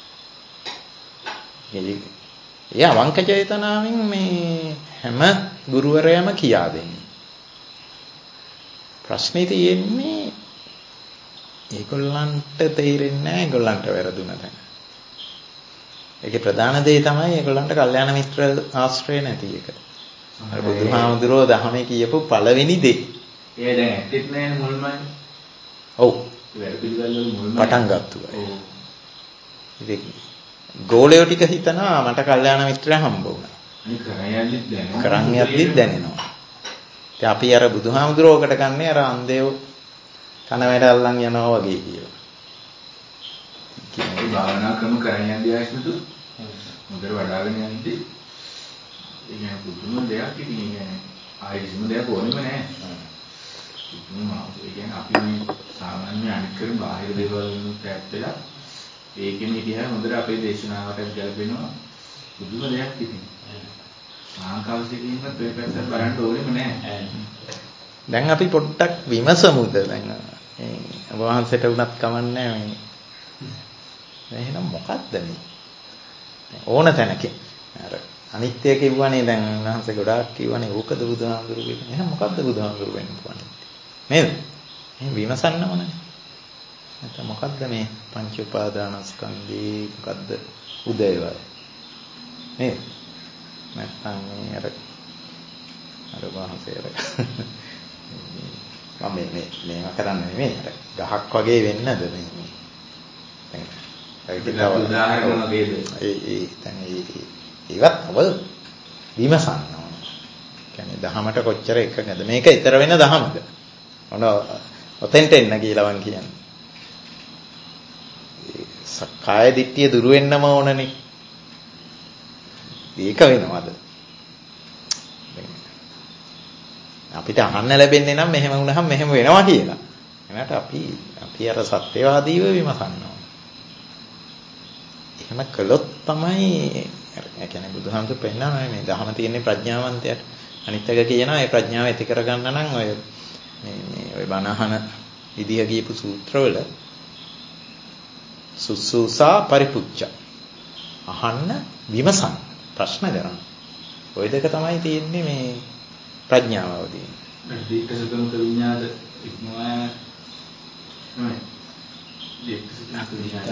ඒ අවංක චේතනාවෙන් මේ හැම ගුරුවරයාම කියා දෙන්නේ. ප්‍රශ්නේ තියෙන්නේ ඒගොල්ලන්ට තේරෙන්නේ නැහැ ඒගොල්ලන්ට වැරදුන තැන. ඒකේ ප්‍රධාන දේ තමයි ඒගොල්ලන්ට කල්යාණ මිත්‍ර ආශ්‍රය නැති එක. අර බුදුහාමුදුරුවෝ දහමේ කියපු පළවෙනි දේ. ඒ දැන් ඇත්තෙත් නැහැ මුල්මයි. ඔව්. වැඩ පිළිවෙල වල මුල්ම පටන් ගත්තා. ඉතින් ගෝලයෝ ටික හිතනවා මට කල්යාණ මිත්‍රයා හම්බ වුණා. අනික කරන් යද්දිත් දැනෙනවා. කරන් යද්දිත් දැනෙනවා. ඉතින් අපි අර බුදුහාමුදුරුවෝකට කන්නේ අර අන්දේව කන වැඩ අල්ලන් යනවා වගේ කියලා. ඒ භාවනා ක්‍රම කරන් යද්දී ආයසුතු මොකද වඩාගෙන යද්දී ඒ කියන්නේ පුදුම දෙයක් ඉතින් ඒ කියන්නේ ආයෙම දෙයක් ඕනෙම නැහැ. පුදුම ඒ කියන්නේ අපි මේ සාමාන්‍ය අනිත් කරන බාහිර දේවල් වලින් පැත්තලා ඒකෙම ඉතිහාස හොඳට අපේ දේශනාවට ගැලපෙනවා. පුදුම දෙයක් ඉතින්. සාංකාවිකයෙන්ම දෙපැත්ත බලන්න ඕනෙම නැහැ. දැන් අපි පොඩ්ඩක් විමසමුද දැන් මේ ඔබ වහන්සේට උනත් කමන්නේ මේ එහෙනම් මොකක්ද මේ ඕන තැනකින් අර අනිත්‍ය කිව්වනේ දැන් වහන්සේ ගොඩාක් කිව්වනේ ඕකද බුදුහාමුදුරු කියන්නේ. එහෙනම් මොකක්ද බුදුහාමුදුරු වෙන්න පුළුවන් නේද? මේ විමසන්න ඕනේ. නැත්නම් මොකද්ද මේ පංච උපාදානස්කන්ධේ මොකද්ද උදේවය නේද? නැත්නම් මේ අර අර වහන්සේ අර මම මේ මේ මේවා කරන්නේ නෙමෙයි අර ගහක් වගේ වෙන්නද මේ මේ දැන් ඒක උදාහරණ වගේද ඒ ඒ දැන් ඒ ඒවත් අවල් විමසන්න ඕන. කියන්නේ දහමට කොච්චර එකඟද මේක ඊතර වෙන දහමද? ඔන්න ඔතෙන්ට එන්න කියලා වන් කියන්නේ. සක්කාය දිට්ඨිය දුරු වෙන්නම ඕනනේ. ඒක වෙනවද? අපිට අහන්න ලැබෙන්නේ නම් මෙහෙම වුණාම මෙහෙම වෙනවා කියලා. එනකට අපි අපි අර සත්‍යවාදීව විමසන්න ඕන. එහෙම කළොත් තමයි ඒ කියන්නේ බුදුහාමුදුරු පෙන්නනවා මේ දහම තියෙන්නේ ප්‍රඥාවන්තයට. අනිත් එක කියනවා ඒ ප්‍රඥාව ඇති කරගන්න නම් ඔය මේ මේ ඔය බණහන විදිය කියපු සූත්‍රවල සුසුසා පරිපුච්ච අහන්න විමසන්න ප්‍රශ්න කරන්න. ওই දෙක තමයි තියෙන්නේ මේ ප්‍රඥාවව තියෙන්නේ. දීක්ෂිතමුත විඥාද ඉක්මවා නේ. දීක්ෂිතමුත විඥාද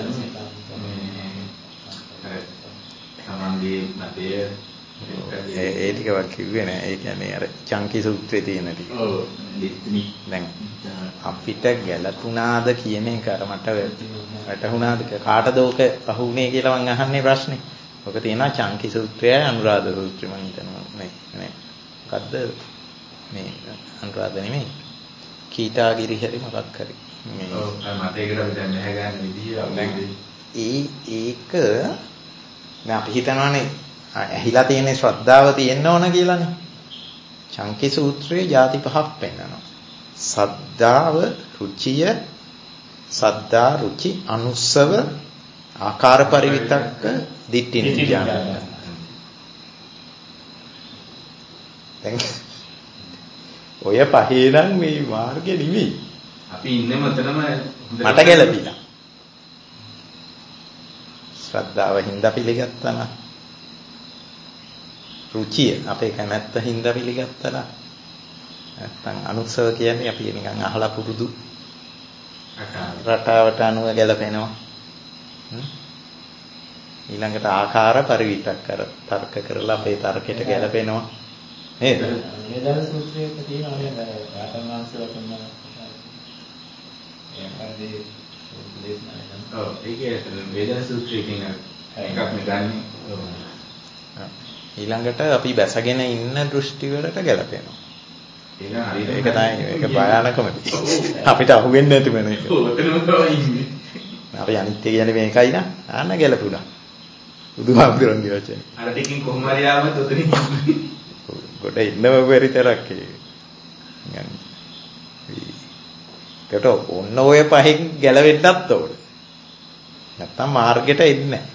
මේ සමන්දී මතය ඒ ඒ ටිකවත් කිව්වේ නෑ. ඒ කියන්නේ අර චංකි සූත්‍රයේ තියෙන ටික. ඔව්. දැන් අපිට ගැළපුණාද කියන එක අර මට වැටහුණාද කාටද ඕක අහුුනේ කියලා මං අහන්නේ ප්‍රශ්නේ. ඔක තියෙනවා චංකි සූත්‍රයයි අනුරාධ සූත්‍රය මං හිතනවා නේ නේ. මොකද්ද මේ අනුරාධ නෙමෙයි. කීටාගිරි හැරි මොකක් හරි. මේ ඔව් මතයකට අපි දැන් නැහැ ගන්න විදිය ඒ ඒක දැන් අපි හිතනවානේ ඇහිලා තියෙන ශ්‍රද්ධාව තියෙන්න ඕන කියලානේ. චංකි සූත්‍රයේ ಜಾති පහක් පෙන්නනවා. සද්ධාව, රුචිය, සද්ධා, රුචි, අනුස්සව, ආකාර පරිවිතක්ක, දිට්ඨි නිඥාන. දැන් ඔය පහේ නම් මේ මාර්ගේ නිවි. අපි ඉන්නේ මෙතනම මට ගැළපිලා. ශ්‍රද්ධාව හින්දා පිළිගත්තා නම් රුචිය අපේ කැමැත්ත හින්දා පිළිගත්තා නම් නැත්නම් අනුත්සව කියන්නේ අපි නිකන් අහලා පුරුදු රටාවට අනුව ගැලපෙනවා. ඊළඟට ආකාර පරිවිතක් කර තර්ක කරලා අපේ තර්කයට ගැලපෙනවා. නේද? වේදන සූත්‍රයේ තියෙනවා නේද? ආතමාංශවල තමයි. ඒ කරදී දේශනා. ඔව් ඒකේ වේදන සූත්‍රයේ තියෙන එකක් මේ ගන්න. ඊළඟට අපි බැසගෙන ඉන්න දෘෂ්ටි වලට ගැලපෙනවා. ඒක තමයි ඒක භයානකම. අපිට අහුවෙන්නේ නැති වෙන එක. අපි අනිත්‍ය කියන්නේ මේකයි නා. ආන්න ගැලපුණා. බුදුහාමුදුරන්ගේ වචනේ. අර දෙකින් කොහොම හරි ආවොත් උතනින් කොට ඉන්නව පෙරිතරක් ඒ. කට ඔන්න ඔය පහෙන් ගැලවෙන්නත් ඕන. නැත්තම් මාර්ගෙට එන්නේ නැහැ.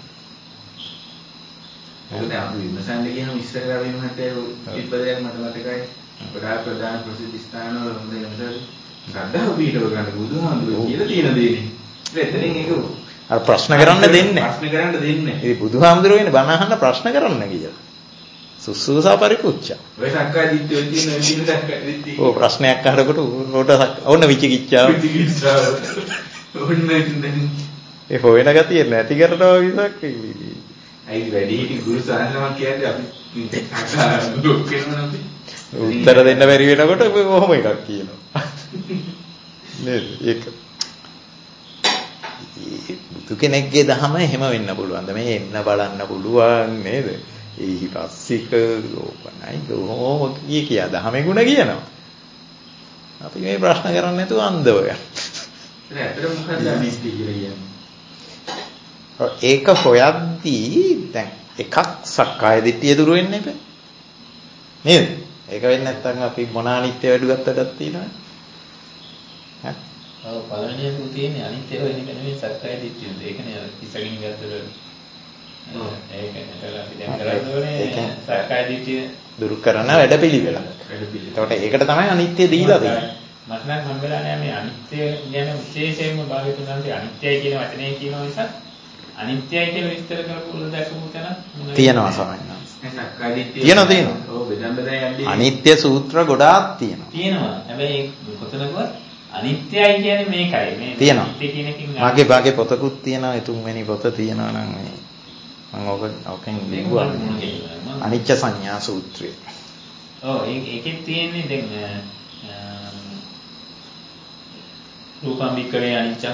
මොකද අපි විමසන්නේ කියහම ඉස්සර කරා වෙනහට ඉපදයක් මට මතකයි. ගොඩාක් ප්‍රධාන ප්‍රසිද්ධ ස්ථාන වල හොඳ නේද? ශ්‍රද්ධාව පිටව ගන්න බුදුහාමුදුරුවෝ කියලා තියෙන දේනේ. එතනින් ඒක අර ප්‍රශ්න කරන්න දෙන්නේ. ප්‍රශ්න කරන්න දෙන්නේ. ඒ බුදුහාමුදුරුවෝ ඉන්නේ බණ අහන්න ප්‍රශ්න කරන්න කියලා. සුසුසා පරිපුච්ච. ඔය සක්කාය දිට්ඨිය තියෙන තියෙන සක්කාය දිට්ඨිය. ඔව් ප්‍රශ්නයක් අහනකොට උඩට ඕන විචිකිච්ඡාව. විචිකිච්ඡාව. ඕන්න ඉතින් ඒ හොයන ගතිය නැති කරනවා විසක් අයි වැඩි හිටි ගුරු සාහනමක් කියන්නේ අපි අකාර දුක් වෙනවා අපි. උත්තර දෙන්න බැරි වෙනකොට කොහොම එකක් කියනවා. නේද? ඒක. බුදු කෙනෙක්ගේ දහම එහෙම වෙන්න පුළුවන්ද? මේ එන්න බලන්න පුළුවන් නේද? ඒ පස්සික ඕපනයි කොහොම කිය කියා දහමේ ගුණ කියනවා. අපි මේ ප්‍රශ්න කරන්නේ නැතුව අන්දව යන. ඇත්තට මොකක්ද අනිත්‍ය කියලා කියන්නේ? ඒක හොයද්දී දැන් එකක් සක්කාය දිට්ඨිය දුරු වෙන්න එපා. නේද? ඒක වෙන්නේ නැත්නම් අපි මොන අනිත්‍ය වැඩි ගත්තටත් තියෙනවනේ. හරි. ඔව් පළවෙනියම තියෙන්නේ අනිත්‍ය වෙන එක නෙමෙයි සක්කාය දිට්ඨිය. ඒකනේ අර ඉස්සකින් ගත්තට. ඒක නේද අපි දැන් කරන්නේ සක්කාය දිට්ඨිය දුරු කරන වැඩපිළිවෙල. වැඩපිළිවෙල. ඒකට ඒකට තමයි අනිත්‍ය දීලා තියෙන්නේ. මට නම් හම් වෙලා නෑ මේ අනිත්‍ය ගැන විශේෂයෙන්ම භාවිත කරන්නේ අනිත්‍යයි කියන වචනේ කියන නිසා අනිත්‍යයි කියලා විස්තර කරපු උල දැකපු තැන තියෙනවා සමහරවිට. සක්කාය දිට්ඨිය තියෙනවා තියෙනවා. ඔව් බෙදන් බෙදන් යන්නේ. අනිත්‍ය සූත්‍ර ගොඩාක් තියෙනවා. තියෙනවා. හැබැයි කොතනකවත් අනිත්‍යයි කියන්නේ මේකයි. මේ අනිත්‍ය කියන එකකින් මාගේ භාගේ පොතකුත් තියෙනවා. ඒ තුන්වෙනි පොත තියෙනවා නම් මේ මම ඔක ඔකෙන් ලිව්වා. අනිච්ච සංඥා සූත්‍රය. ඔව් ඒකෙත් තියෙන්නේ දැන් රූපම් වික්‍රේ අනිච්චං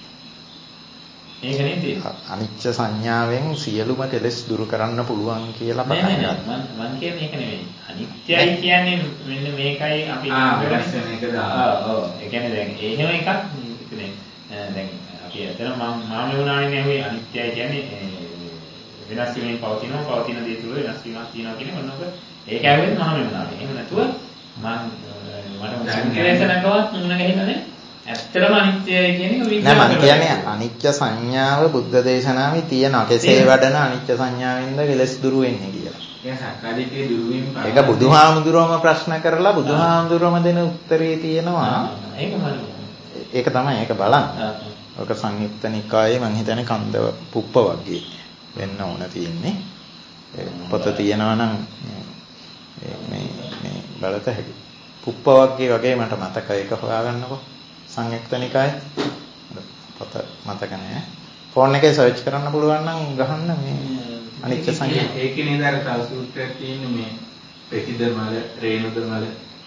ඒක නේද? අනිච්ච සංඥාවෙන් සියලුම කෙලෙස් දුරු කරන්න පුළුවන් කියලා පටන් ගන්නවා. මම මම කියන්නේ ඒක නෙවෙයි. අනිත්‍යයි කියන්නේ මෙන්න මේකයි අපි කරන්නේ මේකද? ඔව් ඒ කියන්නේ දැන් එහෙම එකක් නේ. දැන් අපි ඇත්තටම මම මාම වුණානේ නෙවෙයි අනිත්‍යයි කියන්නේ වෙනස් වීමෙන් පවතිනවා පවතින දේ තුල වෙනස් වීමක් තියෙනවා කියන මොනක ඒක ඇවෙත් මම වුණානේ. එහෙම නැතුව මම මට සංකේතනකවත් මුණ ගහිලා නැහැ. ඇත්තටම අනිත්‍යයි කියන එක විග්‍රහ නෑ මම කියන්නේ අනිච්ච සංඥාව බුද්ධ දේශනාවේ තියෙන කෙසේ වඩන අනිච්ච සංඥාවෙන්ද කෙලස් දුරු වෙන්නේ කියලා. ඒ සක්කාදිට්ඨිය දුරු වීම ඒක බුදුහාමුදුරුවම ප්‍රශ්න කරලා බුදුහාමුදුරුවම දෙන උත්තරේ තියෙනවා. ඒක මම ඒක තමයි ඒක බලන්න. ඔක සංයුක්ත නිකායේ මම හිතන්නේ කන්ද පුප්ප වර්ගයේ වෙන්න ඕන තියෙන්නේ. පොත තියෙනවා නම් මේ මේ බලත හැකි. පුප්ප වර්ගයේ වගේ මට මතක ඒක හොයාගන්නකො. සංයුක්ත නිකායේ පොත මතක නැහැ. ෆෝන් එකේ සර්ච් කරන්න පුළුවන් නම් ගහන්න මේ අනිත්‍ය සංඥා. ඒකේ නේද අර තව සූත්‍රයක් තියෙන්නේ මේ ප්‍රතිදර්මල රේණුදර්මල.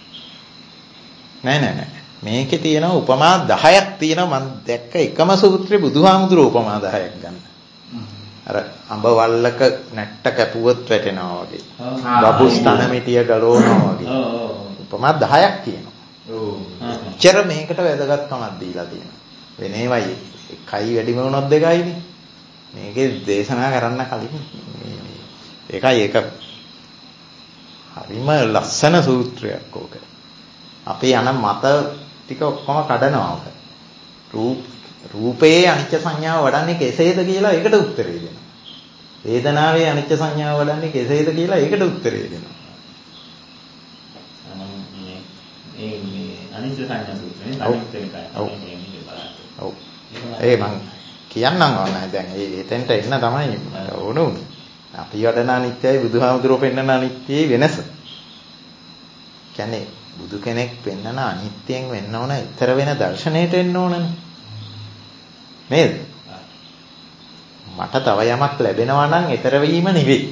නෑ නෑ නෑ. මේකේ තියෙනවා උපමා දහයක් තියෙනවා මම දැක්ක එකම සූත්‍රේ බුදුහාමුදුරුවෝ උපමා දහයක් ගන්න. අර අඹ වල්ලක නැට්ට කැපුවොත් වැටෙනවා වගේ. බබුස් තන මිටිය ගලවනවා වගේ. උපමා දහයක් තියෙනවා. චර මේකට වැදගත්කමක් දීලා තියෙනවා. වෙන ඒවයි එකයි වැඩිම වුණොත් දෙකයිනේ. මේකේ දේශනා කරන්න කලින් ඒකයි ඒක හරිම ලස්සන සූත්‍රයක් ඕක. අපේ යන මත ටික ඔක්කොම කඩනවා ඔක. රූප රූපයේ අනිත්‍ය සංඥාව වඩන්නේ කෙසේද කියලා ඒකට උත්තරේ දෙනවා. වේදනාවේ අනිත්‍ය සංඥාව වඩන්නේ කෙසේද කියලා ඒකට උත්තරේ දෙනවා. ඒ මේ අනිත්‍ය සංඥා සූත්‍රනේ අනිත්‍ය එකයි. ඔව්. ඒ මං කියන්නම් ඕනයි දැන් ඒ එතෙන්ට එන්න තමයි ඕන උනේ. අපි වඩන අනිත්‍යයි බුදුහාමුදුරුවෝ පෙන්වන අනිත්‍යයි වෙනස. කියන්නේ බුදු කෙනෙක් පෙන්වන අනිත්‍යයෙන් වෙන්න ඕන ඊතර වෙන දර්ශනයට එන්න ඕනනේ. නේද? මට තව යමක් ලැබෙනවා නම් ඊතර වීම නෙවෙයි.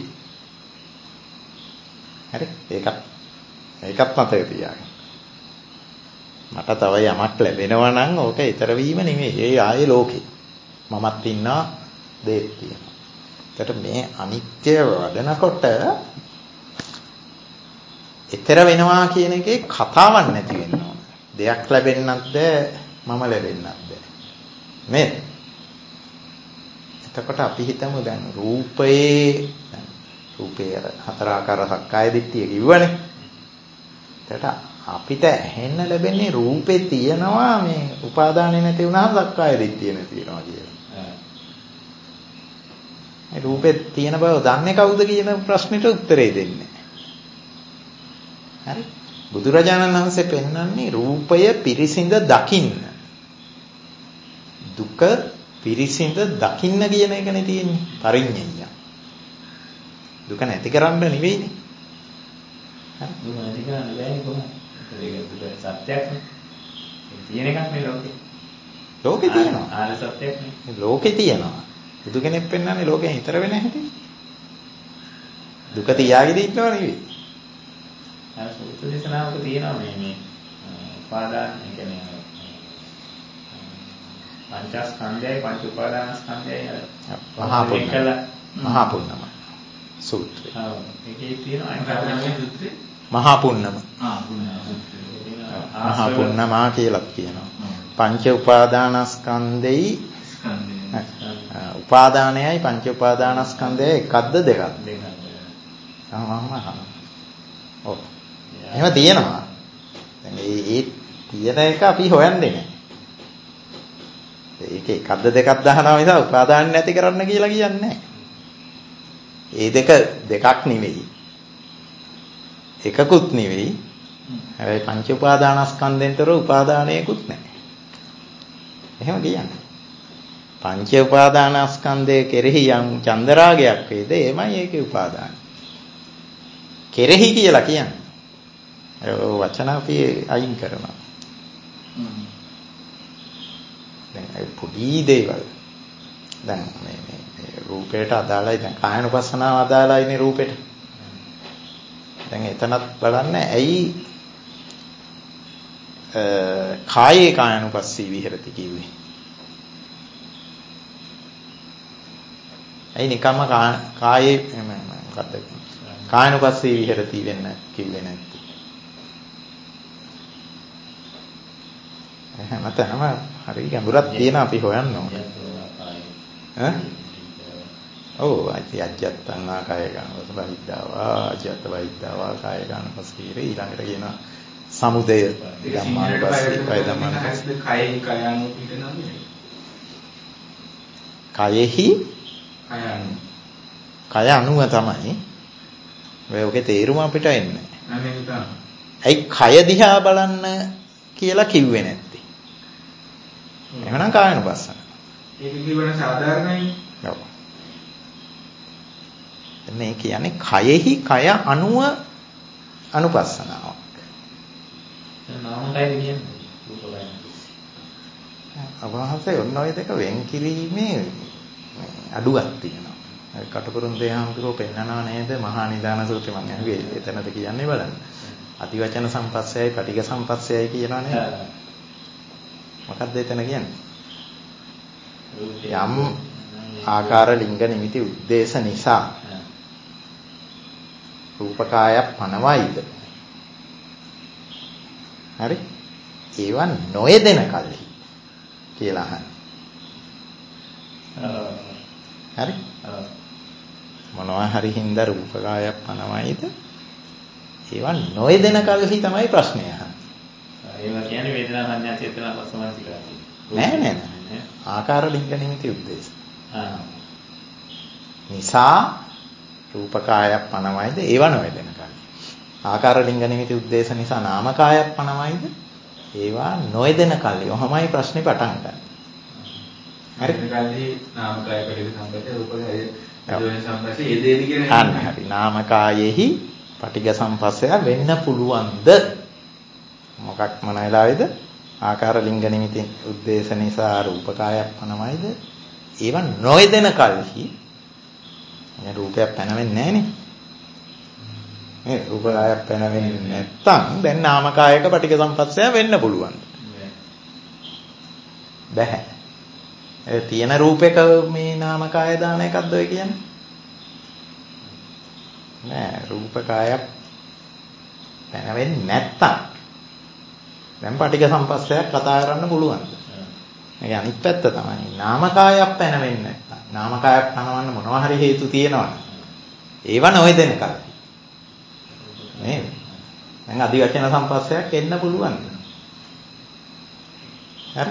හරි? ඒකත් ඒකත් මතක තියාගන්න. මට තව යමක් ලැබෙනවා නම් ඕක ඊතර වීම නෙවෙයි. ඒ ආයේ ලෝකේ. මමත් ඉන්නවා දෙයක් තියෙනවා. ඒකට මේ අනිත්‍ය වඩනකොට ඊතර වෙනවා කියන එකේ කතාවක් නැති වෙන්න ඕන. දෙයක් ලැබෙන්නත් බෑ මම ලැබෙන්නත් බෑ. නේද? එතකොට අපි හිතමු දැන් රූපයේ රූපේ හතර ආකාර සක්කාය දිට්ඨිය කිව්වනේ. එතකොට අපිට ඇහෙන්න ලැබෙන්නේ රූපේ තියෙනවා මේ උපාදානෙ නැති වුණාම සක්කාය දිට්ඨිය නැති වෙනවා කියලා. ඒ රූපේ තියෙන බව දන්නේ කවුද කියන ප්‍රශ්නෙට උත්තරේ දෙන්නේ. හරි? බුදුරජාණන් වහන්සේ පෙන්වන්නේ රූපය පිරිසිඳ දකින්න. දුක පිරිසිඳ දකින්න කියන එකනේ තියෙන්නේ. පරිඤ්ඤය. දුක නැති කරන්න නෙවෙයිනේ. හරි? දුක නැති කරන්න බෑනේ කොහොමද? ඒක දුක සත්‍යයක් නේ. ඒ තියෙන එකක් නේ ලෝකේ. ලෝකේ තියෙනවා. ආල සත්‍යයක් නේ. ලෝකේ තියෙනවා. බුදු කෙනෙක් පෙන්වන්නේ ලෝකෙන් ඈතර වෙන හැටි. දුක තියාගෙන ඉන්නව නෙවෙයි. අර සූත්‍ර දේශනාවක තියෙනවා මේ මේ උපාදාන ඒ කියන්නේ පංචස්කන්ධයයි පංච උපාදානස්කන්ධයයි මහා පුන්නම මහා පුන්නම සූත්‍රය. ඔව් ඒකේ තියෙනවා අනිත් සූත්‍රේ මහා පුන්නම. ආ පුන්නම සූත්‍රය. මහා පුන්නමා කියලා කියනවා. පංච උපාදානස්කන්ධෙයි උපාදානයයි පංච උපාදානස්කන්ධයයි එකක්ද දෙකක්ද? දෙකක්ද. ආහම අහන. ඔව්. එහෙම තියෙනවා. දැන් මේ තියෙන එක අපි හොයන්නේ නැහැ. ඒක එකක්ද දෙකක්ද අහනවා මිස උපාදාන නැති කරන්න කියලා කියන්නේ නැහැ. ඒ දෙක දෙකක් නෙවෙයි. එකකුත් නෙවෙයි. හැබැයි පංච උපාදානස්කන්ධෙන්තර උපාදානයකුත් නැහැ. එහෙම කියන්නේ. පංච උපාදානස්කන්ධය කෙරෙහි යම් චන්දරාගයක් වේද එමය ඒකේ උපාදානයි. කෙරෙහි කියලා කියන්නේ. ඒ වචන අපි අයින් කරනවා. දැන් පොඩි දේවල්. දැන් මේ මේ රූපයට අදාළයි දැන් කායනුපස්සනාව අදාළයිනේ රූපෙට. දැන් එතනත් බලන්න ඇයි කායේ කායනුපස්සී විහෙරති කිව්වේ. ඇයි නිකම්ම කායේ මොකද්ද කායනුපස්සී විහෙරති වෙන්න කිව්වේ නැත්තේ. එහෙනම් තනම හරි ගැඹුරක් තියෙන අපි හොයන්න ඕනේ. ඈ? ඔව් අජ්ජත්තං ආකාය ගන්නවස බහිද්ධාවා අජ්ජත්ත බහිද්ධාවා කාය ගන්නපස්කීරේ ඊළඟට කියන සමුදය ධම්මානුපස්සී කය ධම්මානුපස්සී කයෙහි කයano පිට නම් කයෙහි කයano කය අනුව තමයි ඔය ඔකේ තේරුම අපිට එන්නේ. අනේ හිතා. ඇයි කය දිහා බලන්න කියලා කිව්වේ නැත්තේ? එහෙනම් කායනුපස්සන. ඒක කිව්වන සාධාරණයි. ඔව්. මේ කියන්නේ කයෙහි කය අනුව අනුපස්සනාවක්. නාමකයද කියන්නේ රූපකයද? අවහසේ ඔන්න ඔය දෙක වෙන් කිරීමේ අඩුවක් තියෙනවා. කටුකුරුන්දේ හාමුදුරුවෝ පෙන්නනවා නේද මහා නිදාන සූත්‍රය මම අහුවේ එතනද කියන්නේ බලන්න. අතිවචන සම්පස්සයයි පටිඝ සම්පස්සයයි කියනවා නේද? මොකක්ද එතන කියන්නේ? යම් ආකාර ලිංග නිමිති උද්දේශ නිසා රූපකාය පනවයිද? හරි? ඒවන් නොයෙදෙන කල්හි කියලා අහන්නේ. හරි? මොනවා හරි හින්දා රූපකාය පනවයිද? ඒවන් නොයෙදෙන කල්හි තමයි ප්‍රශ්නේ අහන්නේ. ඒවා කියන්නේ වේදනා සංඥා චේතනා පස්සමනසිකා. නෑ නෑ නෑ. ආකාර ලිංග නිමිති උද්දේශ. ආ. නිසා රූපකාය පනවයිද? ඒව නොයෙදෙන කල්හි. ආකාර ලිංග නිමිති උද්දේශ නිසා නාමකාය පනවයිද? ඒවා නොයෙදෙන කල්හි. ඔහමයි ප්‍රශ්නේ පටන් ගන්න. හරි. කල්හි නාමකාය පටිඝ සම්පස්සේ රූපකාය යෝනි සම්පස්සේ ඒ දෙවි කියන අන්න හරි. නාමකායෙහි පටිඝ සම්පස්සය වෙන්න පුළුවන්ද? මොකක් මොන වෙලාවේද? ආකාර ලිංග නිමිති උද්දේශ නිසා රූපකායක් පනවයිද? ඒවා නොයෙදෙන කල්හි මේ රූපයක් පැනවෙන්නේ නැහනේ. මේ රූපකායක් පැනවෙන්නේ නැත්තම් දැන් නාමකායක පටිඝ සම්පස්සය වෙන්න පුළුවන්ද? බැහැ. ඒ තියෙන රූපයක මේ නාමකාය දාන එකක්ද ඔය කියන්නේ? නෑ රූපකායක් පැනවෙන්නේ නැත්තම් දැන් පටිඝ සම්පස්සයක් කතා කරන්න පුළුවන්ද? මේක අනිත් පැත්ත තමයි. නාමකායක් පැනවෙන්නේ නැත්තම්. නාමකායක් පනවන්න මොනවා හරි හේතු තියෙනවනේ. ඒව නොයෙදෙන කල්හි. නේද? දැන් අදිවචන සම්පස්සයක් එන්න පුළුවන්ද? හරි?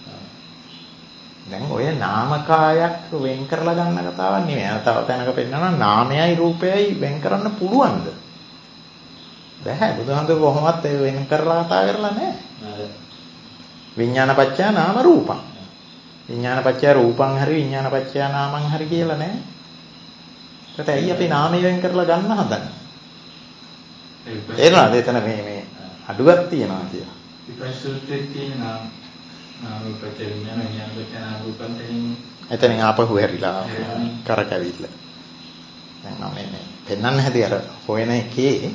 දැන් ඔය නාමකායක් වෙන් කරලා ගන්න කතාවක් නෙමෙයි. තව තැනක පෙන්නනවා නාමයයි රූපයයි වෙන් කරන්න පුළුවන්ද? බැහැ. බුදුහාමුදුරුවෝ කොහොමවත් ඒ වෙන් කරලා කතා කරලා නැහැ. විඥානපච්චය නාම රූපං. විඥානපච්චය රූපං හරි විඥානපච්චය නාමං හරි කියලා නැහැ. ඒකට ඇයි අපි නාමය වෙන් කරලා ගන්න හදන්නේ? තේරෙනවද? එතන මේ මේ අඩුවක් තියෙනවා කියලා. විපස්සුත්තේ තියෙන නාම නාම රූපච්ච විඥාන විඥානපච්ච නාම රූපං තනින් එතනින් ආපහු හැරිලා කරකැවිල්ල. දැන් මම මේ පෙන්වන්න හැදී අර හොයන එකේ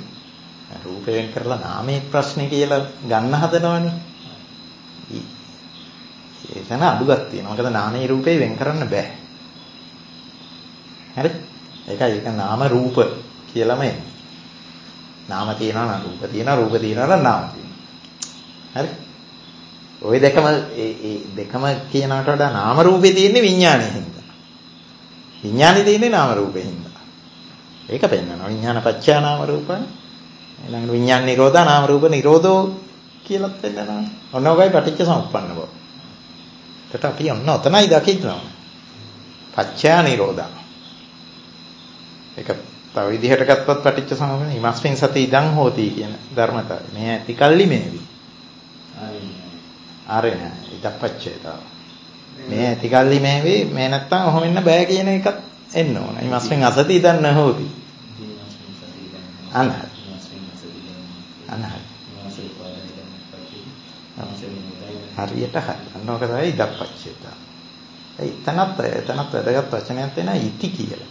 රූපයෙන් කරලා නාමයේ ප්‍රශ්නේ කියලා ගන්න හදනවනේ. එතන අඩුවක් තියෙනවා. මොකද නාමයේ රූපේ වෙන් කරන්න බෑ. හරි? ඒකයි ඒක නාම රූප කියලාම එන්නේ. නාම තියනවා නම් රූප තියනවා, රූප තියනවා නම් නාම තියනවා. හරි? ওই දෙකම ඒ ඒ දෙකම කියනකට වඩා නාම රූපේ තියෙන්නේ විඥානයේ හින්දා. විඥානේ තියෙන්නේ නාම රූපේ හින්දා. ඒක පෙන්නනවා. විඥාන පත්‍යා නාම රූපං. ඊළඟට විඥාන නිරෝධා නාම රූප නිරෝධෝ කියලාත් පෙන්නනවා. ඔන්න ඔකයි පටිච්ච සමුප්පන්න බව. ඒකට අපි ඔන්න ඔතනයි දකින්නවා. පත්‍යා නිරෝධා. ඒක තව විදිහට ගත්තොත් පටිච්ච සමුප්පන්න ඉමස්මින් සති ඉදං හෝති කියන ධර්මතාවය. මේ ඇති කල්ලි මේවි. ආරේ නෑ ඉදප්පච්චේතාව. මේ ඇති කල්ලි මේවි මේ නැත්තම් ඔහොම ඉන්න බෑ කියන එකත් එන්න ඕන. ඉමස්මින් අසති ඉදං නහෝති. අනහරි. අනහරි. හරියට හරි. අන්න ඔක තමයි ඉදප්පච්චේතාව. ඒ එතනත් එතනත් වැදගත් වචනයක් තියෙනවා ඉති කියලා.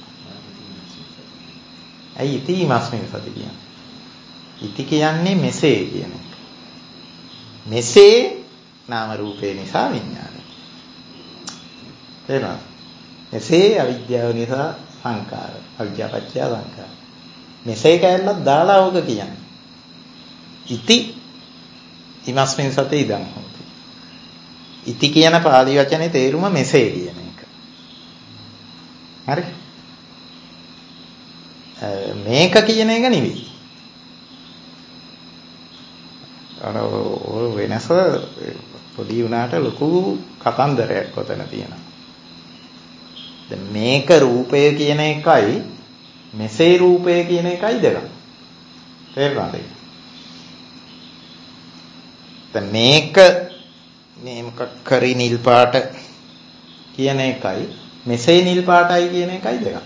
ඇයි ඉති ඉමස්මින් සති කියන්නේ? ඉති කියන්නේ මෙසේ කියන එක. මෙසේ නාම රූපේ නිසා විඥානයි. තේරුණාද? මෙසේ අවිද්‍යාව නිසා සංකාර. අවිද්‍යාව පත්‍ය සංකාර. මෙසේ කැලලක් දාලා ඕක කියන්නේ. ඉති ඉමස්මින් සති ඉදං හොති. ඉති කියන පාලි වචනේ තේරුම මෙසේ කියන එක. හරි? මේක කියන එක නෙවෙයි. අර ඔය වෙනස පොඩි උනාට ලොකු කතන්දරයක් ඔතන තියෙනවා. දැන් මේක රූපය කියන එකයි මෙසේ රූපය කියන එකයි දෙකක්. තේරුණාද? දැන් මේක මේ මොකක් කරි නිල් පාට කියන එකයි මෙසේ නිල් පාටයි කියන එකයි දෙකක්.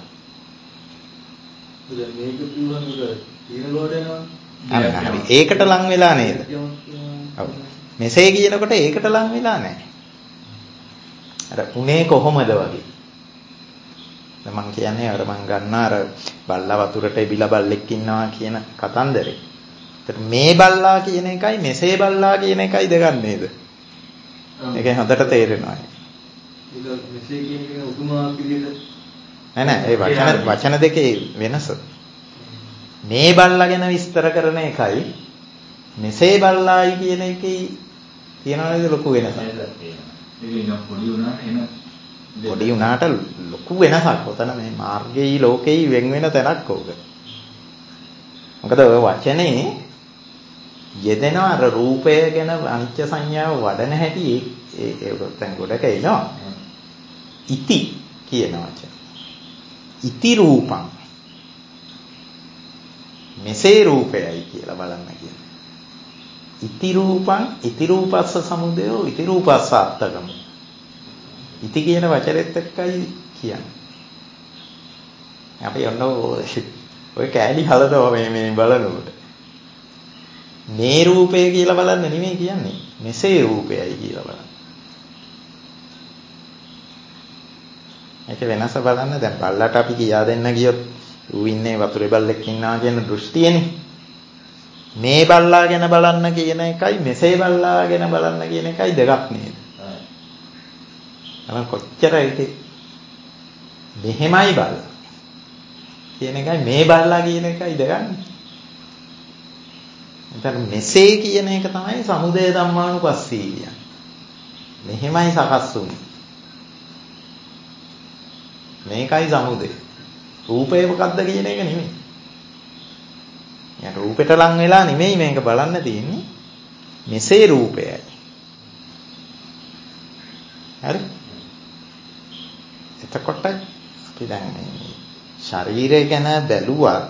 දැන් මේක කිව්වම ඒක තීන ගෝඩ යනවා. හරි. ඒකට ලං වෙලා නේද? ඔව්. මෙසේ කියනකොට ඒකට ලං වෙලා නැහැ. අර උනේ කොහොමද වගේ. දැන් මම කියන්නේ අර මම ගන්න අර බල්ලා වතුරට එබිලා බල්ලෙක් ඉන්නවා කියන කතන්දරේ. ඒත් මේ බල්ලා කියන එකයි මෙසේ බල්ලා කියන එකයි දෙකක් නේද? ඒක හොඳට තේරෙනවා. ඒක මෙසේ කියන එක උතුමාක් විදිහට නෑ නෑ ඒ වචන වචන දෙකේ වෙනස. මේ බල්ලා ගැන විස්තර කරන එකයි මෙසේ බල්ලායි කියන එකේ තියෙනවද ලොකු වෙනසක්? පොඩි උනාට එන පොඩි උනාට ලොකු වෙනසක්. ඔතන මේ මාර්ගයේ ලෝකේ වෙන් වෙන තැනක් ඕක. මොකද ඔය වචනේ යෙදෙන අර රූපය ගැන අනිත්‍ය සංඥාව වඩන හැටි ඒ ඒක දැන් ගොඩක එනවා. ඉති කියන වචන. ඉති රූපං මෙසේ රූපයයි කියලා බලන්න කියන්නේ. ඉති රූපං ඉති රූපස්ස සමුදයෝ ඉති රූපස්ස අත්තගම. ඉති කියන වචනේත් එක්කයි කියන්නේ. අපි යන්න ඔය කෑලි හලනවා මේ මේ බලනකොට. මේ රූපය කියලා බලන්න නෙමෙයි කියන්නේ. මෙසේ රූපයයි කියලා බලන්න. ඒක වෙනස බලන්න දැන් බල්ලට අපි කියා දෙන්න ගියොත් ඌ ඉන්නේ වතුරේ බල්ලෙක් ඉන්නවා කියන දෘෂ්ටියනේ. මේ බල්ලා ගැන බලන්න කියන එකයි මෙසේ බල්ලා ගැන බලන්න කියන එකයි දෙකක් නේද? අර කොච්චර ඒකේ මෙහෙමයි බල්ලා කියන එකයි මේ බල්ලා කියන එකයි දෙකන්නේ. එතන මෙසේ කියන එක තමයි සමුදය ධම්මානුපස්සී කියන්නේ. මෙහෙමයි සකස් වුනේ. මේකයි සමුදය. රූපේ මොකද්ද කියන එක නෙමෙයි. යට රූපෙට ලං වෙලා නෙමෙයි මේක බලන්න තියෙන්නේ. මෙසේ රූපයයි. හරි? එතකොට අපි දැන් මේ ශරීරය ගැන බැලුවත්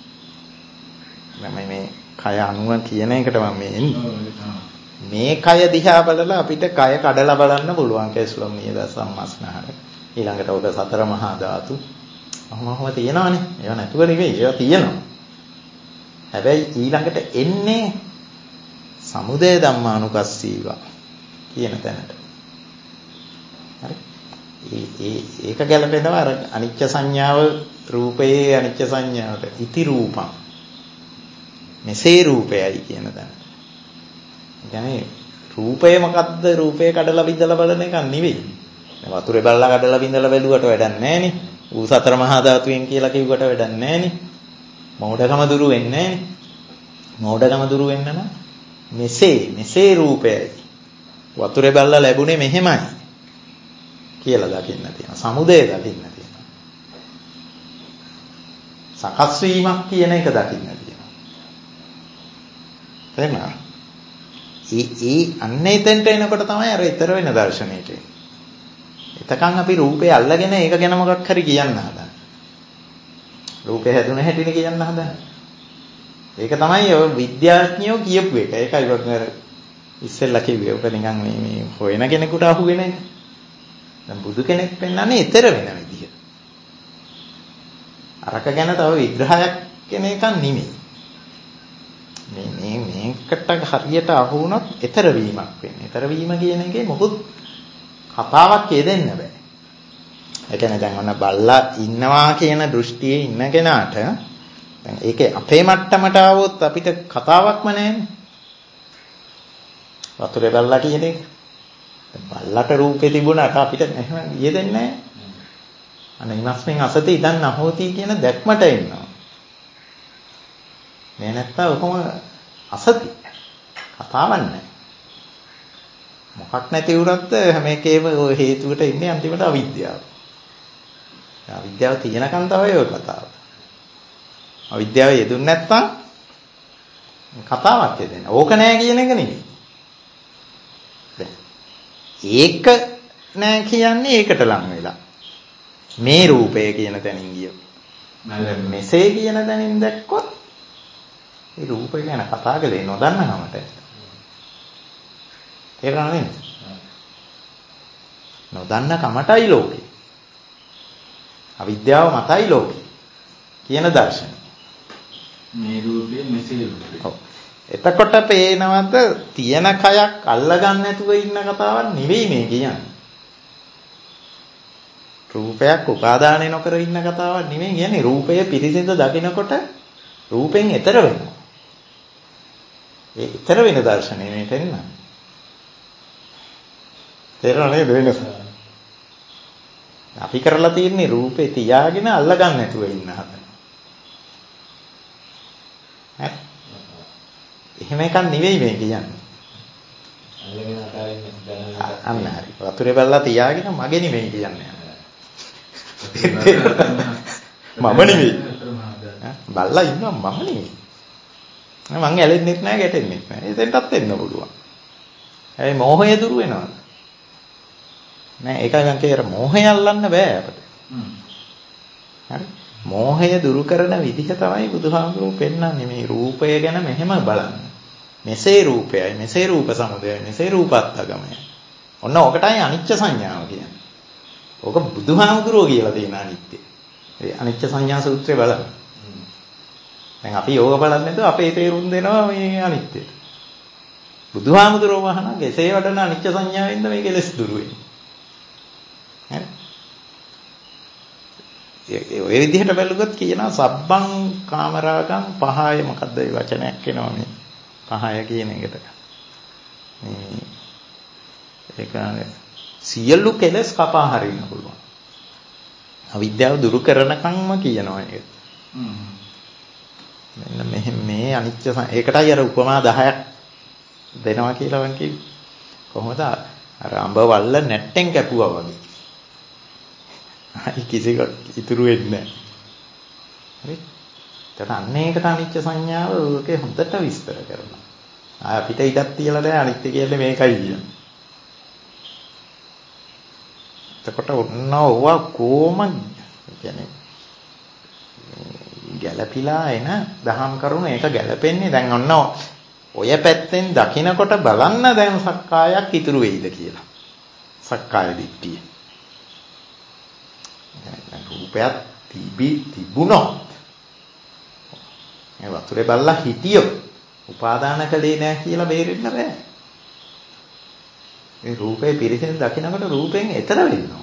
මම මේ කය අනුව කියන එකට මම මේ එන්නේ. මේ කය දිහා බලලා අපිට කය කඩලා බලන්න පුළුවන් කේස්ලොම් නියද සම්මස්නහර. ඊළඟට ඔක සතර මහා ධාතු අහමම තියෙනවානේ. ඒවා නැතුව නෙවෙයි. ඒවා තියෙනවා. හැබැයි ඊළඟට එන්නේ සමුදය ධම්මානුපස්සීවා කියන තැනට. හරි? ඒ ඒ ඒක ගැලපෙනවා අර අනිච්ච සංඥාව රූපයේ අනිච්ච සංඥාවට ඉති රූපං මෙසේ රූපයයි කියන තැන. ඒ කියන්නේ රූපය මොකද්ද? රූපය කඩලා විඳලා බලන එක නෙවෙයි. වතුරේ බලලා කඩලා විඳලා බැලුවට වැඩක් නැහැනේ. ඌ සතර මහා ධාතුවෙන් කියලා කිව්වට වැඩක් නැහැනේ. මෝඩකම දුරු වෙන්නේ නැහැනේ. මෝඩකම දුරු වෙන්න නම් මෙසේ මෙසේ රූපයයි. වතුරේ බලලා ලැබුණේ මෙහෙමයි කියලා දකින්න තියෙනවා. සමුදය දකින්න තියෙනවා. සකස් වීමක් කියන එක දකින්න තියෙනවා. තේරුණා? ඒ ඒ අන්නේ තෙන්ට එනකොට තමයි අර ඊතර වෙන දර්ශනයට එන්නේ. එතකන් අපි රූපේ අල්ලගෙන ඒක ගැන මොකක් හරි කියන්න හදන්නේ. රූපේ හැදුන හැටිනේ කියන්න හදන්නේ. ඒක තමයි ඔය විද්‍යාඥයෝ කියපු එක. ඒකයි වගේ ඉස්සෙල්ලා කිව්වේ. ඔක නිකන් මේ මේ හොයන කෙනෙකුට අහු වෙන එක. දැන් බුදු කෙනෙක් පෙන්වන්නේ ඊතර වෙන විදිහ. අරක ගැන තව විග්‍රහයක් කෙන එකක් නෙමෙයි. මේ මේ මේකට හරියට අහු වුණොත් ඊතර වීමක් වෙන්නේ. ඊතර වීම කියන එකේ මොකුත් කතාවක් යෙදෙන්න බෑ. ඒ කියන්නේ දැන් ඔන්න බල්ලා ඉන්නවා කියන දෘෂ්ටියේ ඉන්න කෙනාට දැන් ඒකේ අපේ මට්ටමට ආවොත් අපිට කතාවක්ම නැහැනේ. වතුරේ බල්ලා කියන එක. බල්ලට රූපේ තිබුණාට අපිට එහෙම යෙදෙන්නේ නැහැ. අන්න ඉමස්මින් අසති ඉදන් අහෝති කියන දැක්මට එන්නවා. මේ නැත්තම් කොහොම අසති කතාවක් නැහැ. මොකක් නැති වුණත් හැම එකේම ඔය හේතුවට ඉන්නේ අන්තිමට අවිද්‍යාව. අවිද්‍යාව තියෙනකන් තමයි ඔය කතාව. අවිද්‍යාව යෙදුන්නේ නැත්තම් කතාවක් යෙදෙන්නේ. ඕක නෑ කියන එක නෙමෙයි. ඒක නෑ කියන්නේ ඒකට ලං වෙලා. මේ රූපය කියන තැනින් ගියොත්. මෙසේ කියන තැනින් දැක්කොත් ඒ රූපය ගැන කතා කළේ නොදන්න නමට. තේරුණා නේද? නොදන්න කමටයි ලෝකේ. අවිද්‍යාව මතයි ලෝකේ කියන දර්ශනය. මේ රූපේ මෙසේ රූපේ. ඔව්. එතකොට පේනවද තියෙන කයක් අල්ලගන්න නැතුව ඉන්න කතාවක් නෙවෙයි මේ කියන්නේ. රූපයක් උපාදානය නොකර ඉන්න කතාවක් නෙවෙයි කියන්නේ. රූපය පිරිසිදු දකිනකොට රූපෙන් එතර වෙනවා. ඒ එතර වෙන දර්ශනය මේ පෙන්නන්නේ. තේරෙන්නේ වෙනස. අපි කරලා තියෙන්නේ රූපේ තියාගෙන අල්ලගන්න නැතුව ඉන්න හදන. ඈ? එහෙම එකක් නෙවෙයි මේ කියන්නේ. අල්ලගෙන අතාරින්න දැනන අන්න හරි. වතුරේ බල්ලා තියාගෙන මගේ නෙවෙයි කියන්නේ. මම නෙවෙයි. බල්ලා ඉන්නවා මම නෙවෙයි. මං ඇලෙන්නෙත් නැහැ ගැටෙන්නෙත් නැහැ. එතෙන්ටත් එන්න පුළුවන්. හැබැයි මෝහය දුරු වෙනවා. නෑ ඒකයි මම කියර මෝහය අල්ලන්න බෑ අපිට. හරි. මෝහය දුරු කරන විදිහ තමයි බුදුහාමුදුරුවෝ පෙන්වන්නේ මේ රූපය ගැන මෙහෙම බලන්න. මෙසේ රූපයයි, මෙසේ රූප සමුදයයි, මෙසේ රූපත්තගමයි. ඔන්න ඔකටයි අනිච්ච සංඥාව කියන්නේ. ඕක බුදුහාමුදුරුවෝ කියලා තියෙන අනිත්‍ය. ඒ අනිච්ච සංඥා සූත්‍රය බලන්න. දැන් අපි යෝග බලන්නේ නැතුව අපේ තේරුම් දෙනවා මේ අනිත්‍යයට. බුදුහාමුදුරුවෝ වහන කෙසේ වඩන අනිච්ච සංඥාවෙන්ද මේ කෙලෙස් දුරු වෙන්නේ. හරි. ඒ විදිහට බැලුවොත් කියනවා සබ්බං කාමරාගං පහය මොකද්ද ඒ වචනයක් එනවා මේ පහය කියන එකට. මේ ඒක සියලු කෙලෙස් කපා හරින්න පුළුවන්. අවිද්‍යාව දුරු කරනකම්ම කියනවා ඒක. මෙන්න මෙහෙ මේ අනිච්ච ඒකටයි අර උපමා දහයක් දෙනවා කියලා වන් කිව්වේ. කොහොමද අර අඹ වල්ල නැට්ටෙන් කැපුවා වගේ. කිසික ඉතුරු වෙන්නේ නැහැ. හරි? ඒකට අන්න ඒකට අනිච්ච සංඥාව ඔකේ හොඳට විස්තර කරනවා. ආ අපිට ඉඩක් තියලා නැහැ අනිත්‍ය කියන්නේ මේකයි කියන්නේ. එතකොට ඔන්න ඕවා කොම කියන්නේ ගැළපිලා එන දහම් කරුණු ඒක ගැළපෙන්නේ දැන් ඔන්න ඔය පැත්තෙන් දකින්නකොට බලන්න දැන් සක්කායක් ඉතුරු වෙයිද කියලා. සක්කාය දිට්ඨිය. රූපයක් තිබි තිබුණොත් මේ වතුරේ බල්ලා හිටියොත් උපාදාන කළේ නැහැ කියලා බේරෙන්න බෑ. මේ රූපේ පිරිසිදු දකින්නකොට රූපෙන් එතර වෙනවා.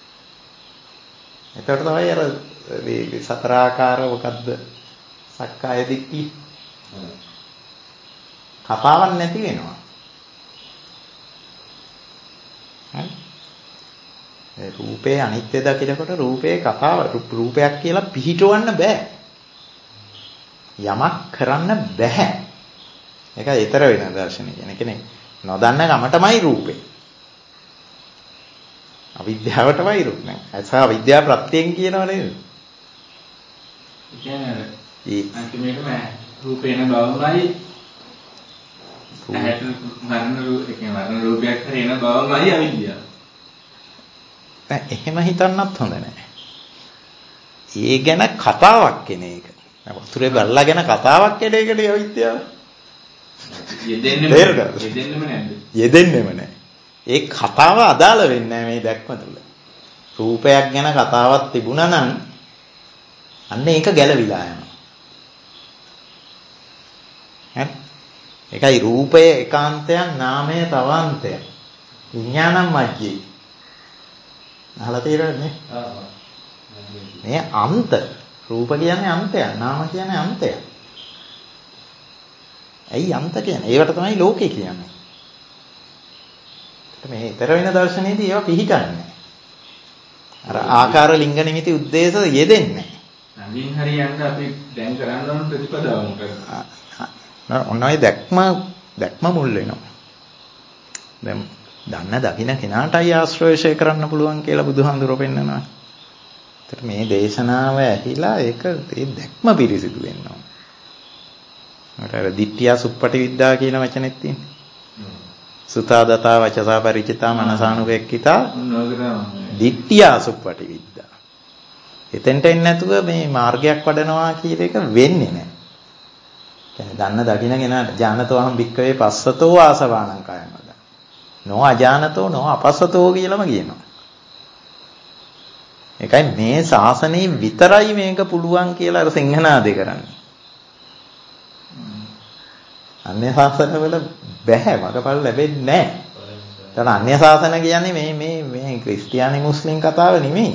එතකොට තමයි අර මේ සතර ආකාර මොකද්ද? සක්කාය දිට්ඨිය. කතාවක් නැති වෙනවා. රූපේ අනිත්‍ය දකිනකොට රූපේ කතාව රූපයක් කියලා පිහිටවන්න බෑ. යමක් කරන්න බෑ. ඒකයි ඊතර වෙන දර්ශනය කියන්නේ. කෙනෙක් නොදන්න කමටමයි රූපේ. අවිද්‍යාවටමයි රූප නෑ. ඒස අවිද්‍යාව ප්‍රත්‍යයෙන් කියනව නේද? කියන්නේ ඒ අන්තිමේටම රූපේන බවමයි ඇහැට මරණ රූප එකේ මරණ රූපයක් හරින බවමයි අවිද්‍යාව. දැන් එහෙම හිතන්නත් හොඳ නෑ. ඒ ගැන කතාවක් කෙන එක. වතුරේ බල්ලා ගැන කතාවක් කෙන එකට අවිද්‍යාව. යෙදෙන්නෙම යෙදෙන්නෙම නැද්ද? යෙදෙන්නෙම නෑ. ඒ කතාව අදාළ වෙන්නේ නැහැ මේ දැක්ම තුල. රූපයක් ගැන කතාවක් තිබුණා නම් අන්න ඒක ගැලවිලා යනවා. හරි? ඒකයි රූපය ඒකාන්තයක් නාමය තවාන්තයක්. විඥානම් මජ්ජේ. අහලා තියෙනවනේ. මේ අන්ත රූප කියන්නේ අන්තයක්, නාම කියන්නේ අන්තයක්. ඇයි අන්ත කියන්නේ? ඒවට තමයි ලෝකේ කියන්නේ. මේ ඊතර වෙන දර්ශනයේදී ඒවා පිහිටන්නේ. අර ආකාර ලිංග නිමිති උද්දේශ යෙදෙන්නේ. අඳින් හරියන්න අපි දැන් කරන්න ඕන ප්‍රතිපදාව මොකක්ද? ඔන්නයි දැක්ම දැක්ම මුල් වෙනවා. දැන් දන්න දකින්න කෙනාටයි ආශ්‍රයශය කරන්න පුළුවන් කියලා බුදුහාඳුරෝ පෙන්නනවා. ඒත් මේ දේශනාව ඇහිලා ඒක ඒ දැක්ම පිරිසිදු වෙන්න ඕන. අර දිට්ඨිය සුප්පටි විද්‍යා කියන වචනේත් තියෙනවා. සුතා දතා වචසා පරිචිතා මනසානුපෙක්ඛිතා දිට්ඨිය සුප්පටි විද්‍යා. එතෙන්ට එන්නේ නැතුව මේ මාර්ගයක් වඩනවා කියන එක වෙන්නේ නැහැ. කියන්නේ දන්න දකින්න කෙනාට ඥානතෝ අහම් භික්කවේ පස්සතෝ ආසවාණං කායං වද. නෝ අජානතෝ නෝ අපස්සතෝ කියලාම කියනවා. ඒකයි මේ ශාසනයේ විතරයි මේක පුළුවන් කියලා අර සිංහනාදේ කරන්නේ. අන්‍ය ශාසනවල බෑ මගපල් ලැබෙන්නේ නැහැ. ඒතන අන්‍ය ශාසන කියන්නේ මේ මේ මේ ක්‍රිස්තියානි මුස්ලිම් කතාව නෙමෙයි.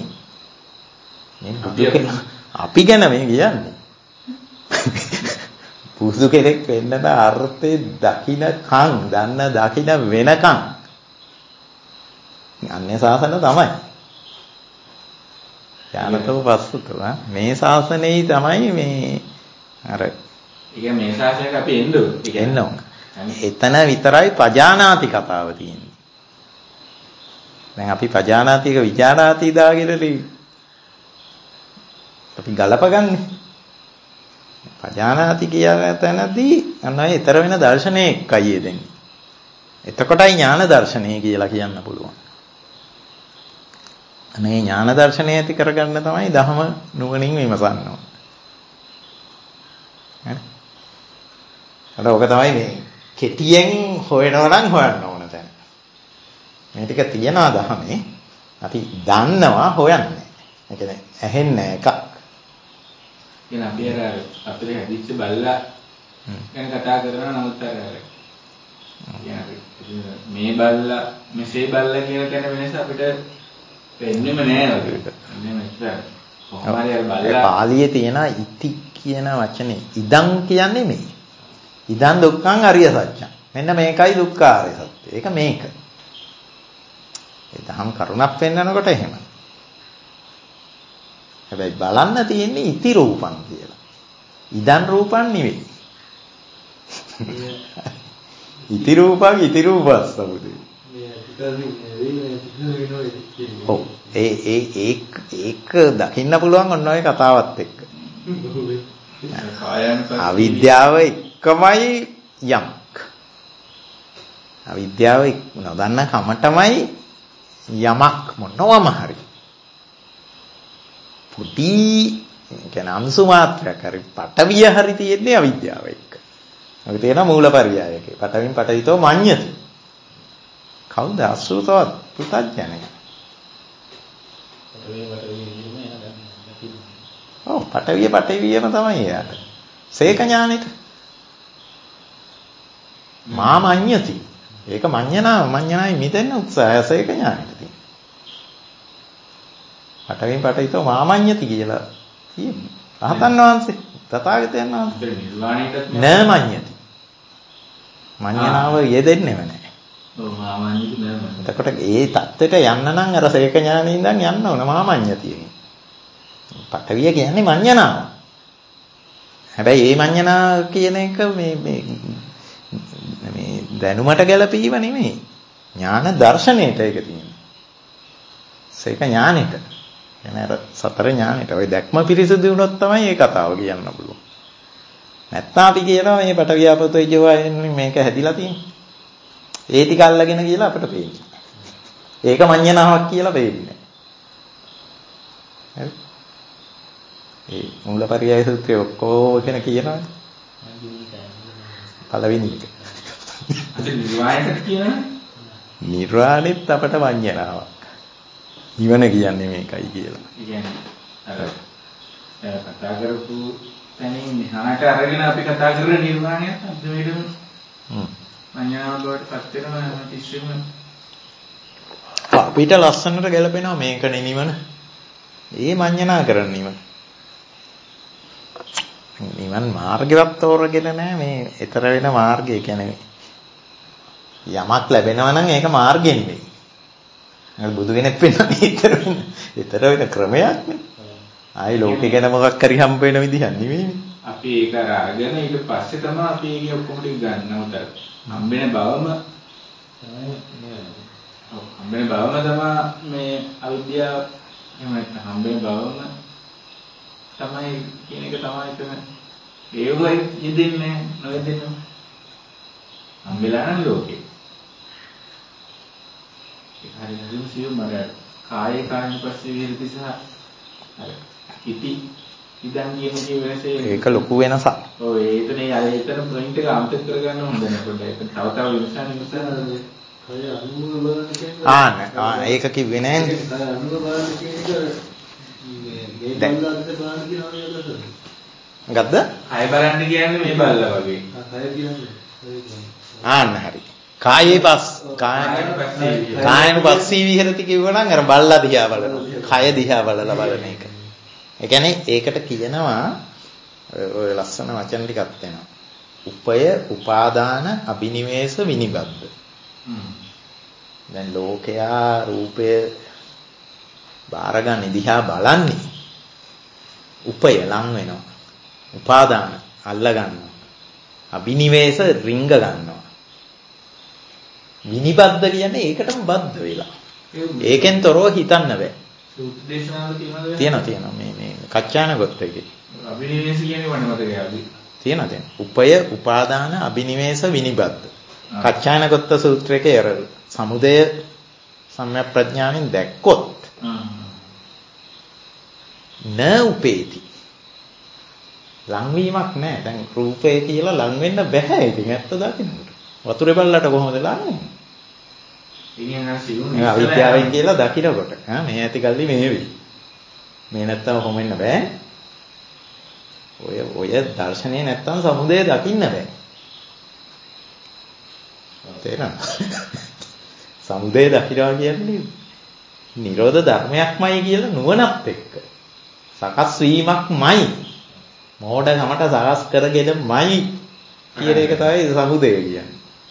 මේ අපි ගැන මේ කියන්නේ. පුදුු කෙනෙක් වෙන්නට අර්ථේ දකින්නකම් දන්න දකින්න වෙනකම් අන්‍ය ශාසන තමයි. ඥානතෝ පස්සතෝ මේ ශාසනයේ තමයි මේ අර ඒක මේ ශාසනයක අපි එන්න ඕනේ. එන්න ඕන. එතන විතරයි පජානාති කතාව තියෙන්නේ. දැන් අපි පජානාතික විචාරාති දාගෙන අපි ගලපගන්නේ. පජානාති කියන තැනදී අන්නයි ඊතර වෙන දර්ශනයේ එකයි දෙන්නේ. එතකොටයි ඥාන දර්ශනය කියලා කියන්න පුළුවන්. අනේ ඥාන දර්ශනය ඇති කරගන්න තමයි ධහම නුවණින් විමසන්න ඕන. හරි. අර ඔක තමයි මේ කෙටියෙන් හොයනවා නම් හොයන්න ඕන තැන. මේ ටික තියනවා ධහමේ. අපි දන්නවා හොයන්නේ. ඒ කියන්නේ ඇහෙන්නේ එකක්. කියන අපි අර අපිට හැදිච්ච බල්ලා ගැන කතා කරනවා නමුත් අර මේ බල්ලා මෙසේ බල්ලා කියන තැන වෙනස අපිට පෙන්වෙන්නේ නැහැ වගේ. නෙමෙයි ඉතින් කොහොමද අර බල්ලා පාලියේ තියෙන ඉති කියන වචනේ ඉදං කියන්නේ මේ. ඉදං දුක්ඛං අරිය සත්‍යං. මෙන්න මේකයි දුක්ඛ ආර්ය සත්‍ය. ඒක මේක. ඒ දහම් කරුණක් පෙන්වනකොට එහෙම. හැබැයි බලන්න තියෙන්නේ ඉති රූපං කියලා. ඉදන් රූපං නෙවෙයි. ඉති රූපං ඉති රූපස්ස බුදු. ඔව් ඒ ඒ ඒක ඒක දකින්න පුළුවන් ඔන්න ඔය කතාවත් එක්ක. අවිද්‍යාව එකමයි යමක්. අවිද්‍යාව නොදන්න කමටමයි යමක් මොනවම හරි. පුටි කියන අංශු මාත්‍රයක් හරි පටවිය හරි තියෙන්නේ අවිද්‍යාව එක්ක. ඔක තියෙන මූලපරියායකේ. පටවින් පටවිතෝ මඤ්ඤති. කවුද අසුතවත් පුතඥය? ඔව් පටවිය පටවියම තමයි යාට. සේක ඥානෙට. මා මඤ්ඤති. ඒක මඤ්ඤනා මඤ්ඤනායි මිදෙන්න උත්සාහය සේක ඥානෙට තියෙනවා. පටවින් පටවිතෝ මා මඤ්ඤති කියලා තියෙනවා. රහතන් වහන්සේ තථාගතයන් වහන්සේ නිර්වාණයට නෑ මඤ්ඤති. මඤ්ඤනාව යෙදෙන්නේම නෑ. ඔව් මාමඤ්ඤති නෑ. එතකොට ඒ தත්ත්වයට යන්න නම් අර සේක ඥානෙ ඉඳන් යන්න ඕන මාමඤ්ඤතියෙන්. පඨවිය කියන්නේ මඤ්ඤණාව. හැබැයි මේ මඤ්ඤණා කියන එක මේ මේ මේ දැනුමට ගැලපීම නෙමෙයි. ඥාන දර්ශනයට ඒක තියෙනවා. සේක ඥානෙට. එන අර සතර ඥානෙට. ওই දැක්ම පිරිසිදු වුණොත් තමයි මේ කතාව කියන්න පුළුවන්. නැත්නම් අපි කියනවා මේ පටවියාපතෝ ඉජවයන් මේක හැදිලා තියෙන්නේ. ඒ ටික අල්ලගෙන කියලා අපිට පේන්නේ. ඒක මඤ්ඤණාවක් කියලා පේන්නේ. හරි. ඒ මූලපරියාය සූත්‍රයේ ඔක්කොම කියන කියනවානේ. පළවෙනි එක. අද නිර්වාණයට කියනනේ. නිර්වාණෙත් අපට මඤ්ඤණාවක්. නිවන කියන්නේ මේකයි කියලා. ඒ කියන්නේ අර කතා කරපු තැනින් මෙහාට අරගෙන අපි කතා කරන නිර්වාණයත් අද්දවේදම හ්ම් මඤ්ඤණාව වලට පත් වෙනවා හැම තිස්සෙම අපිට ලස්සනට ගැලපෙනවා මේක නිවන. ඒ මඤ්ඤණා කරන නිවන. නිවන් මාර්ගයක් තෝරගෙන නැහැ මේ ඊතර වෙන මාර්ගය කියන්නේ යමක් ලැබෙනවා නම් ඒක මාර්ගය නෙවෙයි. අර බුදු කෙනෙක් වෙන්නේ ඊතර වෙන ඊතර වෙන ක්‍රමයක් නේ. ආයි ලෝකේ ගැන මොකක් හරි හම්බ වෙන විදිහක් නෙවෙයිනේ. අපි ඒක අරගෙන ඊට පස්සේ තමයි අපි ඒකේ ඔක්කොම ටික ගන්නවත. හම්බෙන බවම ඔව් හම්බෙන බවම තමයි මේ අවිද්‍යාව එහෙම නැත්නම් හම්බෙන බවම තමයි කියන එක තමයි එතන ඒවයි යෙදෙන්නේ නොයෙදෙන්නේ. හම්බෙලා නම් ලෝකේ. ඒක හරියටම සියුම් මර කායේ කායන පස්සේ විහෙරති සහ අර ඉති ඉදන් කියන වෙනසේ ඒක ලොකු වෙනසක්. ඔව් ඒකනේ අර එතන පොයින්ට් එක අමතක කරගන්න හොඳ නැහැ පොඩ්ඩක්. ඒක තව තව විමසන්න විමසන්න කය අනුව බලන්න කියන්නේ. ආ නෑ ඒක කිව්වේ නෑනේ. කය අනුව බලන්න කියන එක මේ මේ බල්ලාට බලන්න කියනවා නේද? ගත්ද? කය බලන්න කියන්නේ මේ බල්ලා වගේ. කය කියන්නේ. ආන්න හරි. කායේ පස් කායන පස්සී විහෙරති කිව්වනම් අර බල්ලා දිහා බලනවා. කය දිහා බලලා බලන එක. ඒ කියන්නේ ඒකට කියනවා ඔය ලස්සන වචන ටිකක් තියෙනවා. උපය, උපාදාන, අබිනිවේෂ, විනිබද්ද. දැන් ලෝකයා රූපය බාරගන්න දිහා බලන්නේ. උපය ලං වෙනවා. උපාදාන අල්ල ගන්නවා. අබිනිවේෂ රිංග ගන්නවා. විනිබද්ද කියන්නේ ඒකටම බද්ධ වෙලා. ඒකෙන් තොරව හිතන්න බෑ. උද්දේශනාවල තියෙනවද? තියෙනවා තියෙනවා මේ මේ කච්චාන ගොත් එකේ. අභිනිවේෂ කියන්නේ වනේ මතකයි අපි. තියෙනවා තියෙනවා. උපය, උපාදාන, අබිනිවේෂ, විනිබද්ද. කච්චාන ගොත් සූත්‍රයේ අර සමුදය සම්‍යක් ප්‍රඥාවෙන් දැක්කොත් න උපේති. ලංවීමක් නැහැ. දැන් රූපය කියලා ලං වෙන්න බෑ. ඉතින් ඇත්ත දකින්නට. වතුරේ බල්ලට කොහොමද ලං වෙන්නේ? ඉතින් අර සිවුම් මේ අවිද්‍යාවෙන් කියලා දකින්නකොට ආ මේ ඇති කල්ලි මේ වෙයි. මේ නැත්තම් කොහොම වෙන්න බෑ. ඔය ඔය දර්ශනේ නැත්තම් සමුදය දකින්න බෑ. තේරෙනවද? සමුදය දකිනවා කියන්නේ නිරෝධ ධර්මයක්මයි කියලා නුවණත් එක්ක සකස් වීමක්මයි. මෝඩකමට සකස් කරගෙනමයි කියන එක තමයි සමුදය කියන්නේ.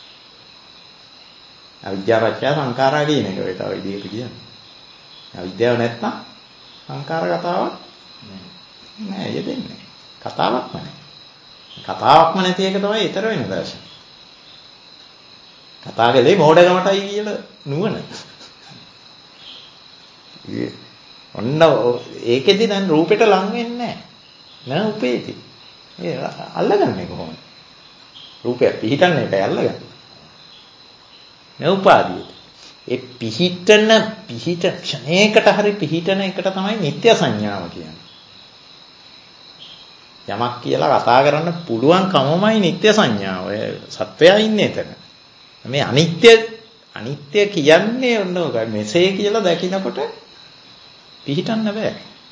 අවිද්‍යාව පත්‍ය සංඛාරා කියන එක ඔය තව විදිහට කියන්නේ. අවිද්‍යාව නැත්තම් සංඛාර කතාවක් නෑ යෙදෙන්නේ. කතාවක්ම නෑ. කතාවක්ම නැති එක තමයි ඊතර වෙන දර්ශන. කතා කළේ මෝඩකමටයි කියලා නුවණ. ඔන්න ඒකෙදි දැන් රූපෙට ලං වෙන්නේ නෑ. නෑ උපේති. ඒ අල්ලගන්නේ කොහොමද? රූපය පිහිටන්නේ එකයි අල්ලගන්නේ. නෝපාදී. ඒ පිහිටන පිහිට ක්ෂණයකට හරි පිහිටන එකට තමයි නිත්‍ය සංඥාව කියන්නේ. යමක් කියලා කතා කරන්න පුළුවන් කමමයි නිත්‍ය සංඥාව. සත්වයා ඉන්නේ එතන. මේ අනිත්‍ය අනිත්‍ය කියන්නේ ඔන්න ඔකයි. මෙසේ කියලා දකිනකොට පිහිටන්න බෑ.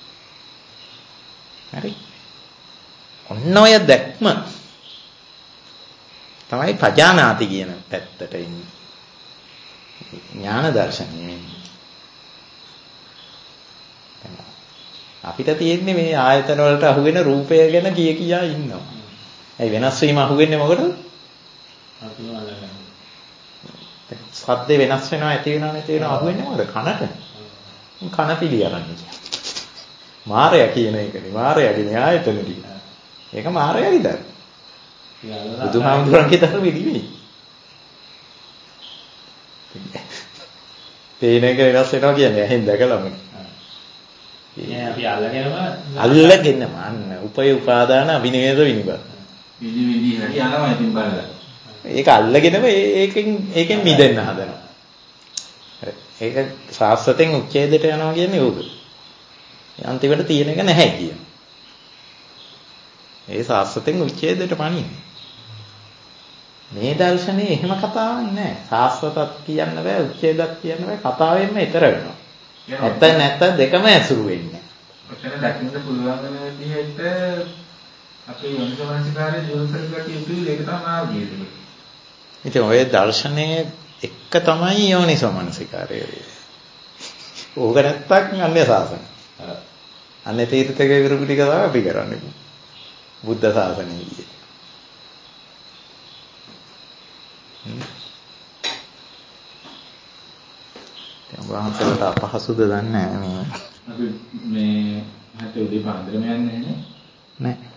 හරි. ඔන්න ඔය දැක්ම තමයි පජානාති කියන පැත්තට ඉන්නේ. ඥාන දර්ශනය. අපිට තියෙන්නේ මේ ආයතන වලට අහු වෙන රූපය ගැන කිය කියා ඉන්නවා. ඒ වෙනස් වීම අහු වෙන්නේ මොකටද? සද්ද වෙනස් වෙනවා ඇති වෙනවා නැති වෙනවා අහුවෙන්නේ මොකද කනට? කන පිළි අරන්නේ. මාරයා කියන එකනේ. මාරයාගේ ආයතන ටික. ඒක මාරයාගේ ධර්ම. බුදුහාමුදුරන්ගේ ධර්ම නෙවෙයි. තේන එක වෙනස් වෙනවා කියන්නේ ඇහෙන් දැකලාම. ඒ අපි අල්ලගෙනම අල්ලගෙනම අන්න උපය උපාදාන අවිනේද විනිබද. විදි විදි හරි යනවා ඉතින් බලලා. ඒක අල්ලගෙනම ඒකෙන් ඒකෙන් මිදෙන්න හදනවා. ඒක සාස්වතෙන් උච්ඡේදයට යනවා කියන්නේ ඕක. අන්තිමට තියෙන එක නැහැ කියන. ඒ සාස්වතෙන් උච්ඡේදයට පණින්නේ. මේ දර්ශනේ එහෙම කතාවක් නැහැ. සාස්වතත් කියන්න බෑ උච්ඡේදත් කියන්න බෑ කතාවෙන්ම ඊතර වෙනවා. නැත්ත නැත්ත දෙකම ඇසුරු වෙන්නේ. ඔතන දකින්න පුළුවන් වෙන විදිහට අපේ යෝනිසමනසිකාරය දියුණු කරගන්න යුතුයි ඒක තමයි මාර්ගය. ඉතින් ඔය දර්ශනයේ එක තමයි යෝනිසමනසිකාරය. ඕක නැත්තම් අන්‍ය සාසන. අන්‍ය තීර්ථක විරුද්ධ ටික තමයි අපි කරන්නේ. බුද්ධ ශාසනයේදී. දැන් වහන්සේට අපහසුද දන්නේ නැහැ මේ. අපි මේ හැට උදේ පාන්දරම යන්නේ නැහැ නේ. නැහැ.